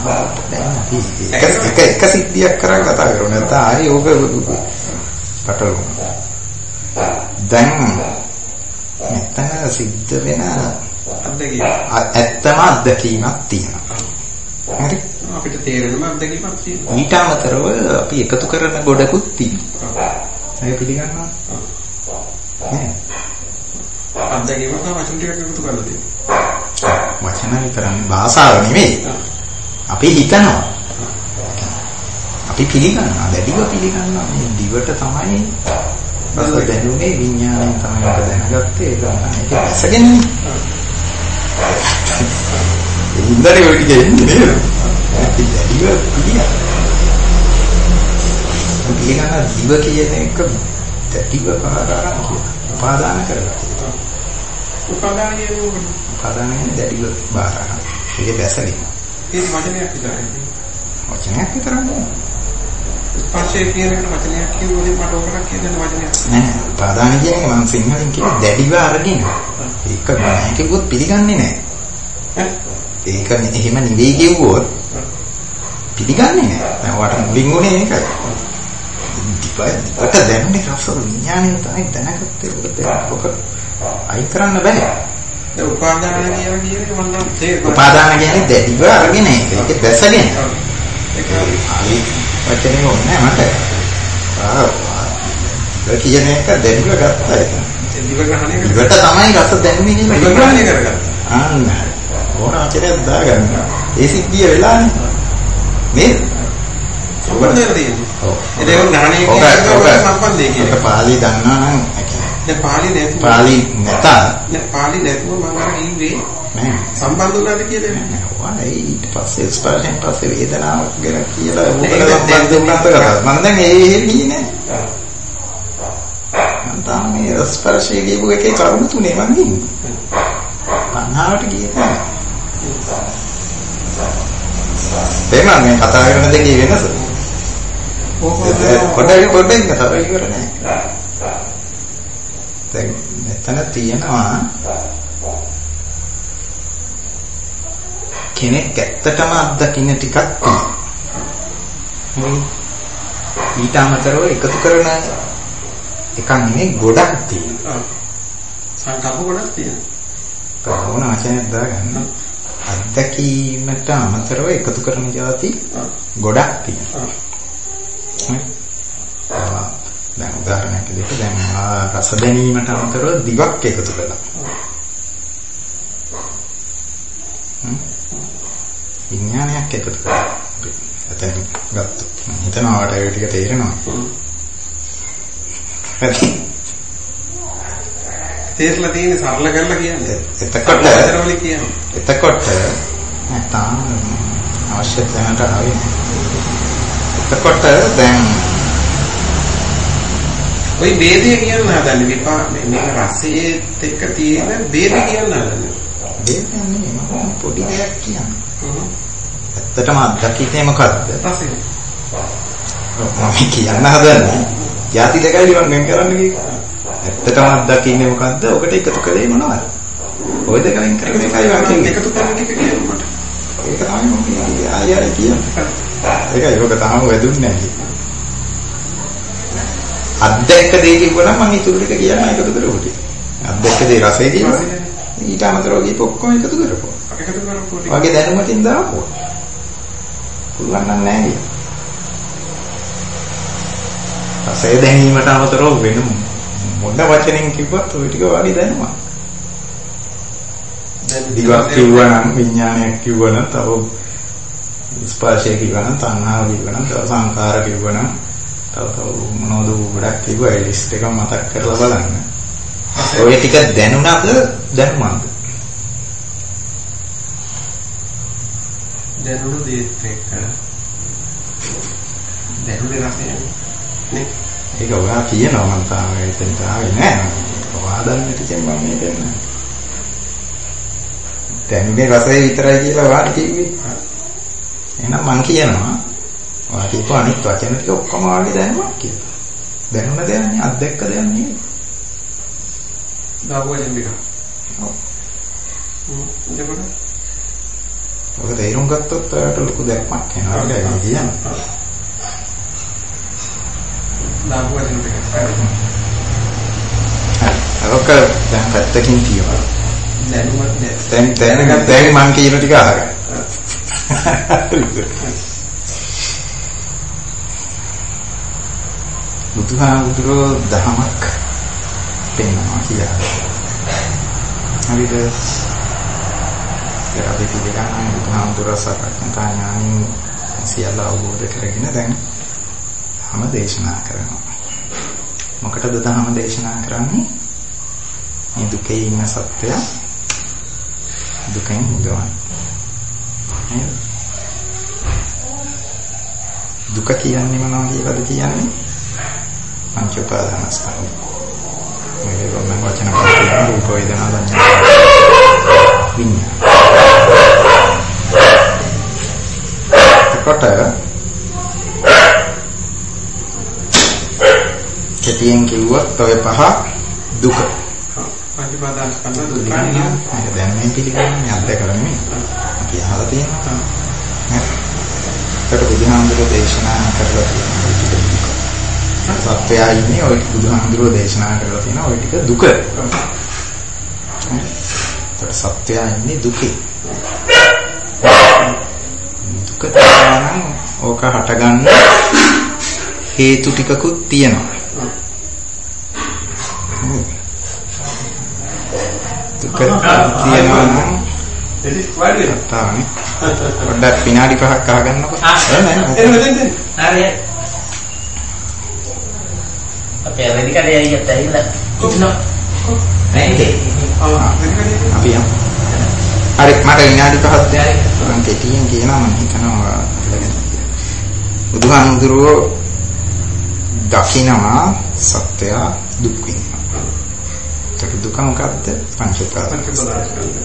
එක එක සිද්ධියක් කරන් කතා කරමු. නැත්නම් ආයේ ඕක පටලමු. දැන් මෙතන සිද්ධ වෙන අත්දැකීම ඇත්තම අත්දැකීමක් තියෙනවා. හරි? අපිට තේරෙනම අත්දැකීමක් තියෙනවා. ඊට අමතරව අපි එකතු කරන ගොඩකුත් තියෙනවා. ඒක පිළිගන්නවා. නේ? අත්දැකීම තමයි වචන ටිකක් එකතු කරලා තියෙනවා. වචන විතරනේ භාෂාව නෙමෙයි. අපි හිතනවා. අපි පිළිගන්නවා. දැඩිව පිළිගන්නවා. මේ දිවට තමයි බස දැනුනේ විඥාණයෙන් තමයි ඔබ දැනගත්තේ. ඒක තමයි ඒක ඇසගෙන. ඉන්දරේ ඔය ටික එන්නේ නේද? අපි දැඩිව පිළිගන්නවා. පිළිගන්නා දිව කියන එක දැඩිව පාදාන කියන. උපාදාන කරගන්නවා. උපාදාන කියන්නේ උපාදාන කියන්නේ දැඩිව බාරන. ඒක දැසගෙන. ඒක වචනයක් විතරයි. වචනයක් විතරයි. ස්පර්ශය කියන එක වචනයක් කියුවොත් මට ඕකට කියන වචනයක් නෑ. උපාදාන කියන්නේ මම සිංහලෙන් කියන්නේ දැඩිව අරගෙන. ඒක නෑ කිව්වොත් පිළිගන්නේ නෑ. ඒක එහෙම නෙවෙයි කිව්වොත් පිළිගන්නේ නෑ. දැන් ඔයාලට මුලින් උනේ ඒකයි. වට දැනුනේ රස විඥාණය තමයි දැනගත්තේ. ඔක අයින් කරන්න බෑ. ඒ උපාදාන කියන කියන්නේ මම තේරුම් උපාදාන කියන්නේ දැඩිව අරගෙන ඒක. ඒක දැසගෙන. ඒක ආලි වචනේ ඕනේ මට. ආ ඒ කියන එක දැඩිව ගත්තා ඒක. දිව ග්‍රහණය කරගත්තා. දිවට තමයි රස දැනෙන්නේ කියලා දිව ග්‍රහණය කරගත්තා. අන්න ඕන ආචරයක් දාගන්න. ඒ සිද්ධිය වෙලානේ. නේද? ඔබදේදී. ඔව්. ඒක ග්‍රහණය කියන්නේ සම්බන්ධය කියන්නේ. පාලි දන්නා නම් දැන් පාලි නැති පාලි නැත නෑ පාලි නැතුව මම අර කිව්වේ නෑ සම්බන්ධ වුණාද කියලා නෑ නෑ ඊට පස්සේ ස්පර්ශයෙන් පස්සේ වේදනාව ගැන කියලා උඹලා සම්බන්ධ වුණාද කරා මම දැන් ඒ හේන්නේ නෑ මම තාමේ ස්පර්ශයේ කියපු එකේ කරුණු තුනේ මම ඉන්නේ පන්හාවට ගියේ නෑ දෙමන් මේ කතා කරන දෙකේ වෙනස පොඩ්ඩක් පොඩ්ඩක් කතා කරන්නේ දැන් මෙතන තියෙනවා කෙනෙක් ඇත්තටම අත්දකින්න ටිකක් තියෙනවා. ඊට අමතරව එකතු කරන එකක් නෙමෙයි ගොඩක් තියෙනවා. සංකල්ප ගොඩක් තියෙනවා. කොහොමද වචනයක් දාගන්න? අත්දැකීමට අමතරව එකතු කරන જાති ගොඩක් තියෙනවා. දැන් උදාහරණයක් විදිහට දැන් රස දැනීමට අමතරව දිවක් එකතු කළා. විඥානයක් එකතු කළා. එතන ගත්තා. හිතනවා වට ඒ ටික තේරෙනවා. හරි. තේරලා තියෙන සරල කරලා කියන්නේ. එතකොට අතරවල කියන්නේ. එතකොට නැත්නම් අවශ්‍ය තැනට ආවේ. එතකොට දැන් ඔය ભેදය කියන හදන්නේ විපා මේ රසයේ එක්ක තියෙන ભેද කියන හදන්නේ. ભેද නෙමෙයි මම පොඩි දෙයක් කියන්නේ. ඇත්තටම අත්දැකීමේ මොකද්ද? රසය. මම කියන්න හදන්නේ යටි දෙකයි මම වෙන් කරන්න කිව්වා. ඇත්තටම අත්දැකීමේ මොකද්ද? ඔකට එකතු කළේ මොනවද? ওই දෙක වෙන් කරගෙන එකයි මම කියන්නේ. එකතු කරන ටික කියන්නේ මට. ඒක තමයි මම කියන්නේ. ආයෙ ආයෙ කියන්නේ. ඒකයි ඔක තාම වැදුන්නේ නැහැ. අද්දැක්ක දේ කිව්වනම් මම ඊටු ටික කියන්න එකතු කරපොටි. අද්දැක්ක දේ රසය කියනවා. ඊට අමතරව ගිහපු ඔක්කොම එකතු කරපුවා. එකතු කරපොටි. වගේ දැනුමකින් දාපුවා. පුළුවන් නම් නැහැ. රසය දැනීමට අමතරව වෙන මොන වචනෙන් කිව්වත් ওই ටික වගේ දැනුමක්. දැන් දිවක් කිව්වනම් විඥානයක් කිව්වනම් තව ස්පර්ශය කිව්වනම් තණ්හාව කිව්වනම් තව සංකාර කිව්වනම් තව තව මොනවද ගොඩක් කිව්වා ඒ ලිස්ට් එක මතක් කරලා බලන්න. ඔය ටික දැනුණාද දැනුමක්ද? දැනුණු දේත් එක්ක දැනුනේ රසය නේ. ඒක ඔයා කියනවා මම තාම එතනට ආවේ නෑ. ඔයා දන්නේ ටිකෙන් මම මේ දෙන්න. දැනුනේ රසය විතරයි කියලා ඔයා කිව්වේ. එහෙනම් මම කියනවා ඔයා කියපු අනිත් වචන ටික ඔක්කොම වගේ දැනුමක් කියලා. දැනුණ දෙයක් නේ අත්දැක්ක දෙයක් නෙවෙයි. දාපුවා දෙන්න. ඔව්. එතකොට ඔක තේරුම් ගත්තොත් ඔයාලට ලොකු දැක්මක් එනවා කියලා කියනවා. දාපුවා දෙන්න. ඔක දැන් පැත්තකින් තියනවා. දැනුමක් නෑ. දැන් දැන් දැන් මම කියන ටික අහගන්න. බුදුහාමුදුරෝ දහමක් පෙන්වනවා කියලා. හරිද? ඒක අපි පිළිගන්න බුදුහාමුදුරුවෝ සකච්ඡා ඥානින් සියල්ල අවබෝධ කරගෙන දැන් ධර්ම දේශනා කරනවා. මොකටද ධර්ම දේශනා කරන්නේ? මේ දුකේ ඉන්න සත්‍යය දුකෙන් මුදවන්න. දුක කියන්නේ මොනවා කියලාද කියන්නේ? පංච උපාදානස්කන්ධ. මේ වගේ වචන පදයන් රූප වේදනා සංඥා විඤ්ඤාණ. එතකොට කෙටියෙන් කිව්වොත් ඔය පහ දුක. පංච උපාදානස්කන්ධ දුක නේ. දැන් මේ පිළිගන්නේ අත්දැකලා නෙමෙයි. අපි අහලා තියෙනවා. ඒකට බුදුහාමුදුරුවෝ දේශනා කරලා තියෙනවා. සත්‍යය ඉන්නේ ඔය බුදුහාමුදුරුවෝ දේශනා කරලා තියෙනවා ඔය ටික දුක. ඒකට සත්‍යය ඉන්නේ දුකේ. දුක තමයි ඕක හටගන්න හේතු ටිකකුත් තියෙනවා. දුක තියෙනවා නම් එදි වඩේ තාමනේ පොඩ්ඩක් විනාඩි පහක් අහගන්නකො. හරි. අපේ රෙදි කඩේ අයියත් ඇවිල්ලා ඉන්නවා. නේද? ඔව් රෙදි කඩේ. අපි යමු. හරි මට විනාඩි පහක් දෙන්න. මම කෙටියෙන් කියනවා මම හිතනවා බුදුහාමුදුරුවෝ දකිනවා සත්‍යය දුක් විඳිනවා. ඒක දුක මොකද්ද? පංච උපාදානස්කන්ධ.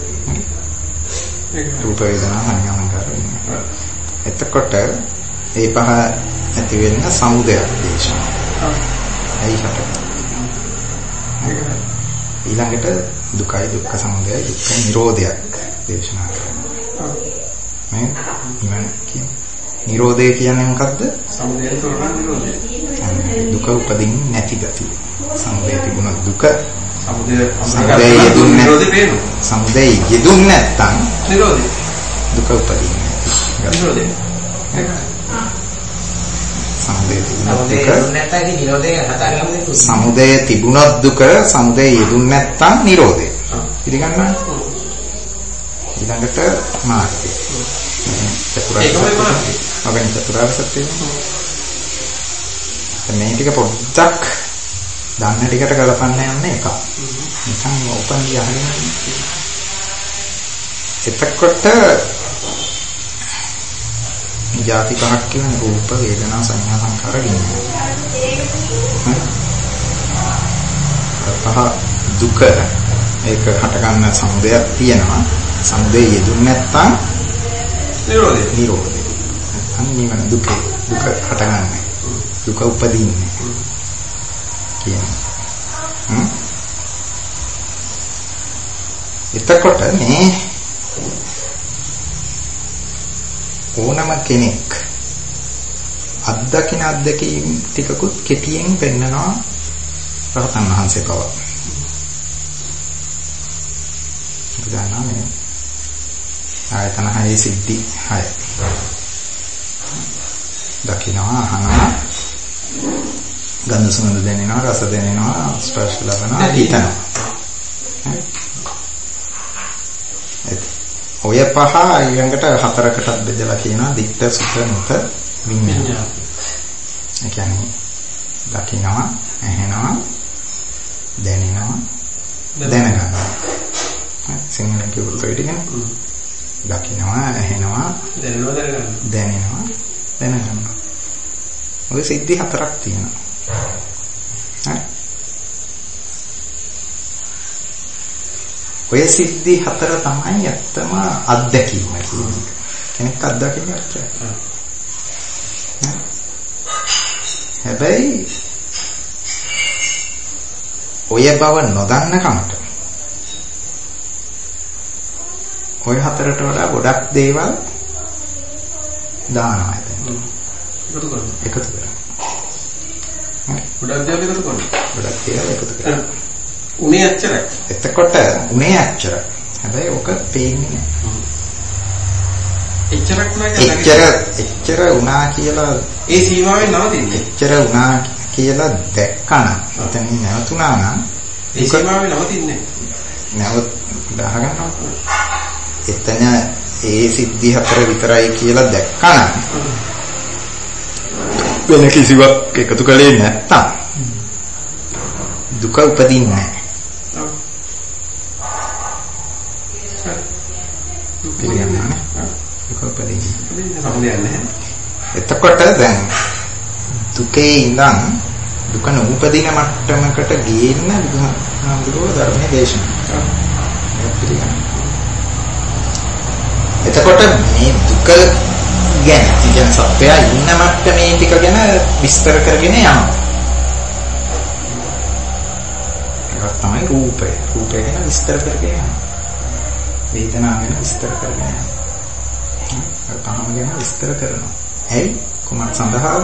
රූප වේදනා සංඥා සංකාර විඤ්ඤාණ. එතකොට ඒ පහ ඇති වෙන සමුදය දේශනා. ඇයි හටගන්නේ? ඊළඟට දුකයි දුක්ඛ සමුදයයි දුක්ඛ නිරෝධයක් දේශනා කරනවා. මේ නිවන කියන්නේ නිරෝධය කියන්නේ මොකද්ද? සමුදය තෝරන නිරෝධය. දුක උපදින්නේ නැති ගතිය. සමුදය තිබුණොත් දුක සමුදය සමුදය යෙදුන්නේ නිරෝධය පේනවා. සමුදය යෙදුන්නේ නැත්තම් නිරෝධය. දුක උපදින්නේ නැති. නිරෝධය. සමුදය නිරෝධය සමුදය තිබුණොත් දුක සමුදය යෙදුන්නේ නැත්තම් නිරෝධය. පිළිගන්නවා? ඊළඟට මාර්ගය. චතුරාර්ය සත්‍ය. අපෙන් චතුරාර්ය සත්‍ය. මේ ටික පොඩ්ඩක් දන්න ටිකට ගලපන්න යන්නේ එක. නිකන් ඕපන් ගියාගෙන. එතකොට ජාති පහක් කියන රූප වේදනා සංඥා සංකාර විඤ්ඤාණ. පහ දුක ඒක හට ගන්න සමුදයක් තියෙනවා. සමුදය යෙදුන්නේ නැත්තම් නිරෝධය. නිරෝධය. අනිවාර්ය දුක දුක හට ගන්න. දුක උපදින්නේ. කියන්නේ. හ්ම්. එතකොට මේ ඕනම කෙනෙක් අත්දකින අත්දැකීම් ටිකකුත් කෙටියෙන් පෙන්නනවා රහතන් වහන්සේ බව. ගන්නවා මේ ආයතන හයේ සිද්ධි හය. දකින්නවා අහනවා ගන්ධ සුවඳ දැනෙනවා රස දැනෙනවා ස්පර්ශ ලබනවා හිතනවා. ඔය පහ ඊළඟට හතරකටත් බෙදලා කියනවා දික්ත සුඛ මුත විඤ්ඤාණ. ඒ කියන්නේ දකින්නවා ඇහෙනවා දැනෙනවා දැනගන්නවා. සිංහලෙන් කියවලු ඒ ටික දකින්නවා ඇහෙනවා දැනෙනවා දැනගන්නවා දැනෙනවා දැනගන්නවා. ඔය සිද්ධි හතරක් තියෙනවා. හරි. ඔය සිද්ධි හතර තමයි ඇත්තම අත්දැකීම කියන්නේ. කෙනෙක් අත්දැකීමක් කියන්නේ. හැබැයි ඔය බව නොදන්න කමට ඔය හතරට වඩා ගොඩක් දේවල් දානවා එතන. එකතු කරනවා. එකතු කරනවා. ගොඩක් දේවල් එකතු කරනවා. ගොඩක් දේවල් එකතු කරනවා. උනේ ඇච්චරයි. එතකොට උනේ ඇච්චරයි. හැබැයි ඔක පේන්නේ නැහැ. එච්චරක් නෑ. එච්චර එච්චර උනා කියලා ඒ සීමාවෙන් නවතින්නේ. එච්චර උනා කියලා දැක්කම එතනින් නැවතුණා නම් ඒ සීමාවෙන් නවතින්නේ නැවත දහගන්නවා. එතන ඒ සිද්ධි හතර විතරයි කියලා දැක්කම වෙන කිසිවක් එකතු කළේ නැත්තම් දුක උපදින්නේ නැහැ. දුක උපදින්නේ. එතකොට දැන් දුකේ ඉඳන් දුක නූපදින මට්ටමකට ගේන්න බුදුහාමුදුරුවෝ ධර්මයේ දේශනා. එතකොට මේ දුක ගැන ඉතින් සත්‍යය ඉන්න මට්ටමේ ටික ගැන විස්තර කරගෙන යනවා. ඒක තමයි රූපය. රූපය ගැන විස්තර කරගෙන යනවා. වේදනාව ගැන විස්තර කරගෙන යනවා. කාම ගැන විස්තර කරනවා. ඇයි? කුමක් සඳහාද?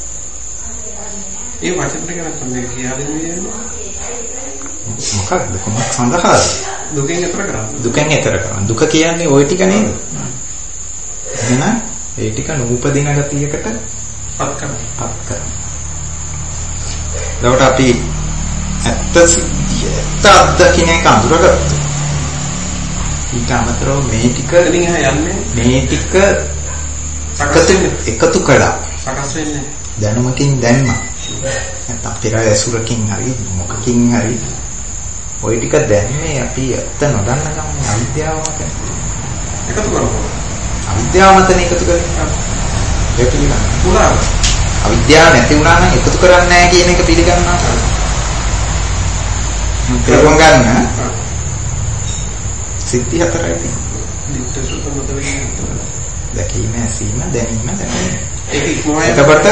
ඒ වචන ටික නැත්නම් කියලා දෙන්නේ මොකක්ද? කුමක් සඳහාද? දුකෙන් එතර කරන්නේ. දුකෙන් එතර කරන්නේ. දුක කියන්නේ ওই ටික නේද? එහෙනම් ඒ ටික නූපදින ගතියකට පත් කරනවා. පත් කරනවා. එතකොට අපි ඇත්ත සිද්ධියට අත්දකින්න එක අඳුරගත්තා. ඊට අමතරව මේ ටික යන්නේ මේ ටික එකතු කළා. සකස් වෙන්නේ දැනුමකින් දැම්ම. නැත්නම් පෙර ඇසුරකින් හරි මොකකින් හරි ওই ටික දැන්නේ අපි ඇත්ත නොදන්න ගමන් අවිද්‍යාව මත එකතු කරනවා. අවිද්‍යාව මතනේ එකතු කරන්නේ. ඒක පිළිගන්න. පුරා අවිද්‍යාව නැති වුණා නම් එකතු කරන්නේ නැහැ කියන එක පිළිගන්නවා. තේරුම් ගන්න. සිද්ධි හතරයි තියෙන්නේ. දැකීම, ඇසීම, දැනීම, දැනීම. ඒක ඉක්මවයි. එතකොට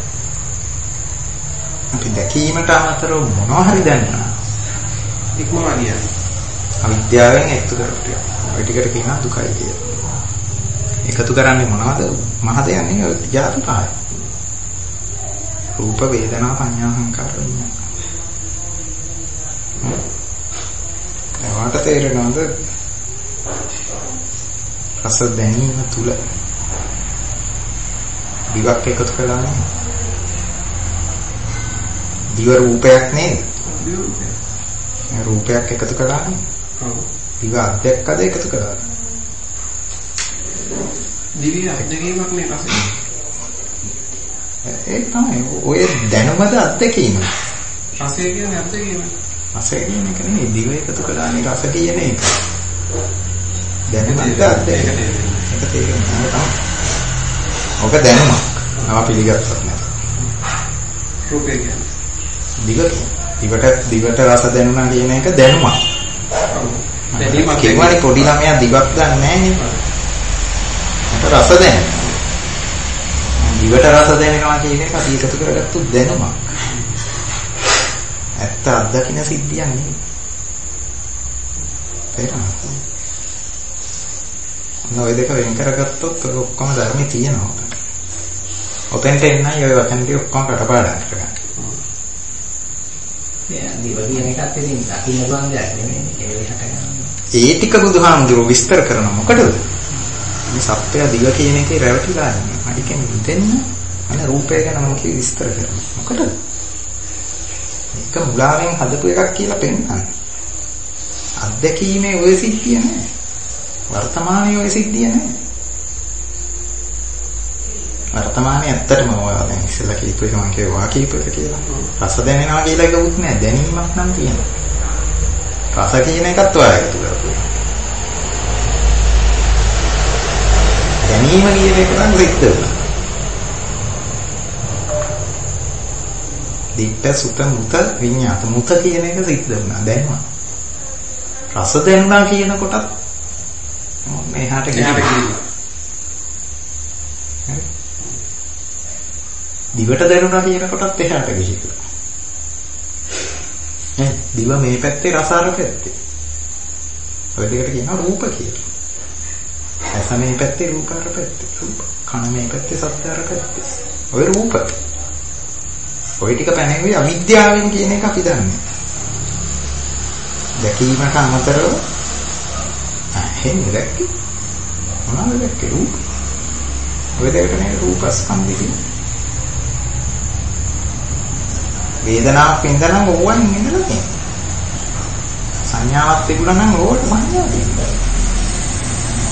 අපි දැකීමට අමතරව මොනවා හරි දැනනවා. ඉක්මවා කියන්නේ. අවිද්‍යාවෙන් එකතු කරපිය. ඔය ටිකට කියනවා දුකයි කියලා. එකතු කරන්නේ මොනවද? මහදයන්නේ ඔය ජාති පහයි. රූප, වේදනා, සංඥා, සංකාර, විඤ්ඤාණ. ඒවට තේරෙනවද? රස දැනීම තුල දිවක් එකතු කළා නේ. දිව රූපයක් නේද? රූපයක් එකතු කළා නේ. ඔව්. දිව අධ්‍යක්කද එකතු කළා. දිවි අධ්‍යක්ීමක් නේ රසය. ඒ තමයි ඔය දැනුමද අධ්‍යක්ීම. රසය කියන්නේ අධ්‍යක්ීම. රසය කියන එක නෙමෙයි දිව එකතු කළා නේ රස කියන එක. දැනුමද අධ්‍යක්ීම. ඒක තේරෙනවා. ඔක දැනුමක්. නම පිළිගත්තත් නැහැ. රූපය කියන්නේ. දිව දිවට දිවට රස දැනුණා කියන එක දැනුමක්. දැනීමක් කියන්නේ පොඩි ළමයා දිවක් දන්නේ නැහැ නේ. ඒක රස දැනෙන. දිවට රස දැනෙනවා කියන එක අපි එකතු කරගත්තු දැනුමක්. ඇත්ත අත්දකින්න සිද්ධියක් නෙවෙයි. තේරුණාද? නොවේද දෙක වෙන් කරගත්තොත් ඔක්කොම ධර්මයේ තියෙනවා. ඔතෙන්ට එන්නයි ඔය වචන ටික ඔක්කොම කටපාඩම් කරගන්න. දිවගියන එකත් ඉතින් දකින්න පුළුවන් දෙයක් නෙමෙයි. ඒක හටගන්නවා. ඒ ටික බුදුහාමුදුරුවෝ විස්තර කරන මොකටද? මේ සත්‍ය දිව කියන එකේ රැවටිලා ඉන්නේ. අඩි කෙනෙක් දෙන්න අනේ රූපය ගැන මම කිය විස්තර කරනවා. මොකටද? මේක මුලාවෙන් හදපු එකක් කියලා පෙන්නන්න. අත්දැකීමේ ඔය සිද්ධිය නෑ. වර්තමානයේ ඔය සිද්ධිය නෑ. වර්තමානයේ ඇත්තටම ඔය දැන් ඉස්සෙල්ලා කීප එක මම කියවා කීප එක කියලා. රස දැනෙනවා කියලා එකකුත් නෑ. දැනීමක් නම් තියෙනවා. රස කියන එකත් ඔය එකතු කරපුවා. දැනීම කියන එක නම් සිද්ධ වෙනවා. දිට්ඨ සුත මුත විඤ්ඤාත මුත කියන එක සිද්ධ වෙනවා. දැනුණා. රස දැනුණා කියන කොටත් මෙහාට ගිහින් දිවට දැනුණා කියන කොටත් එහාට ගිහිල්ලා. ඈ දිව මේ පැත්තේ රස අර පැත්තේ. ඔය දෙකට කියනවා රූප කියලා. ඇස මේ පැත්තේ රූප අර පැත්තේ. රූප. කන මේ පැත්තේ ශබ්ද අර පැත්තේ. ඔය රූප. ඔය ටික පැනෙන්නේ අවිද්‍යාවෙන් කියන එක අපි දන්නේ. දැකීමට අමතරව එහෙම දැක්කේ. මොනවද දැක්කේ රූප. ඔය දෙකට නේ රූපස්කන්ධය කියන්නේ. වේදනාවක් විඳනනම් ඕවන් විඳලා තියෙනවා. සංඥාවක් තිබුණා නම් ඕකට සංඥා තියෙනවා.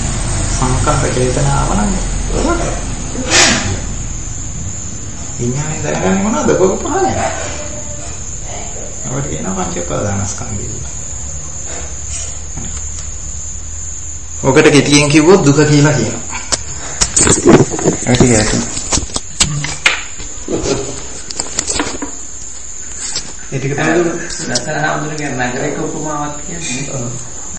සංකාර චේතනාව නම් විඥානය දැනගන්නේ මොනවද? භෝග පහලයි. අපිට කියනවා පංච උපාදානස්කන්ධය. ඔකට කෙටියෙන් කිව්වොත් දුක කියලා කියනවා. ඒක කියන්න. ඒක තමයි නතර හඳුනගෙන නගරයක උපමාවක් කියන්නේ.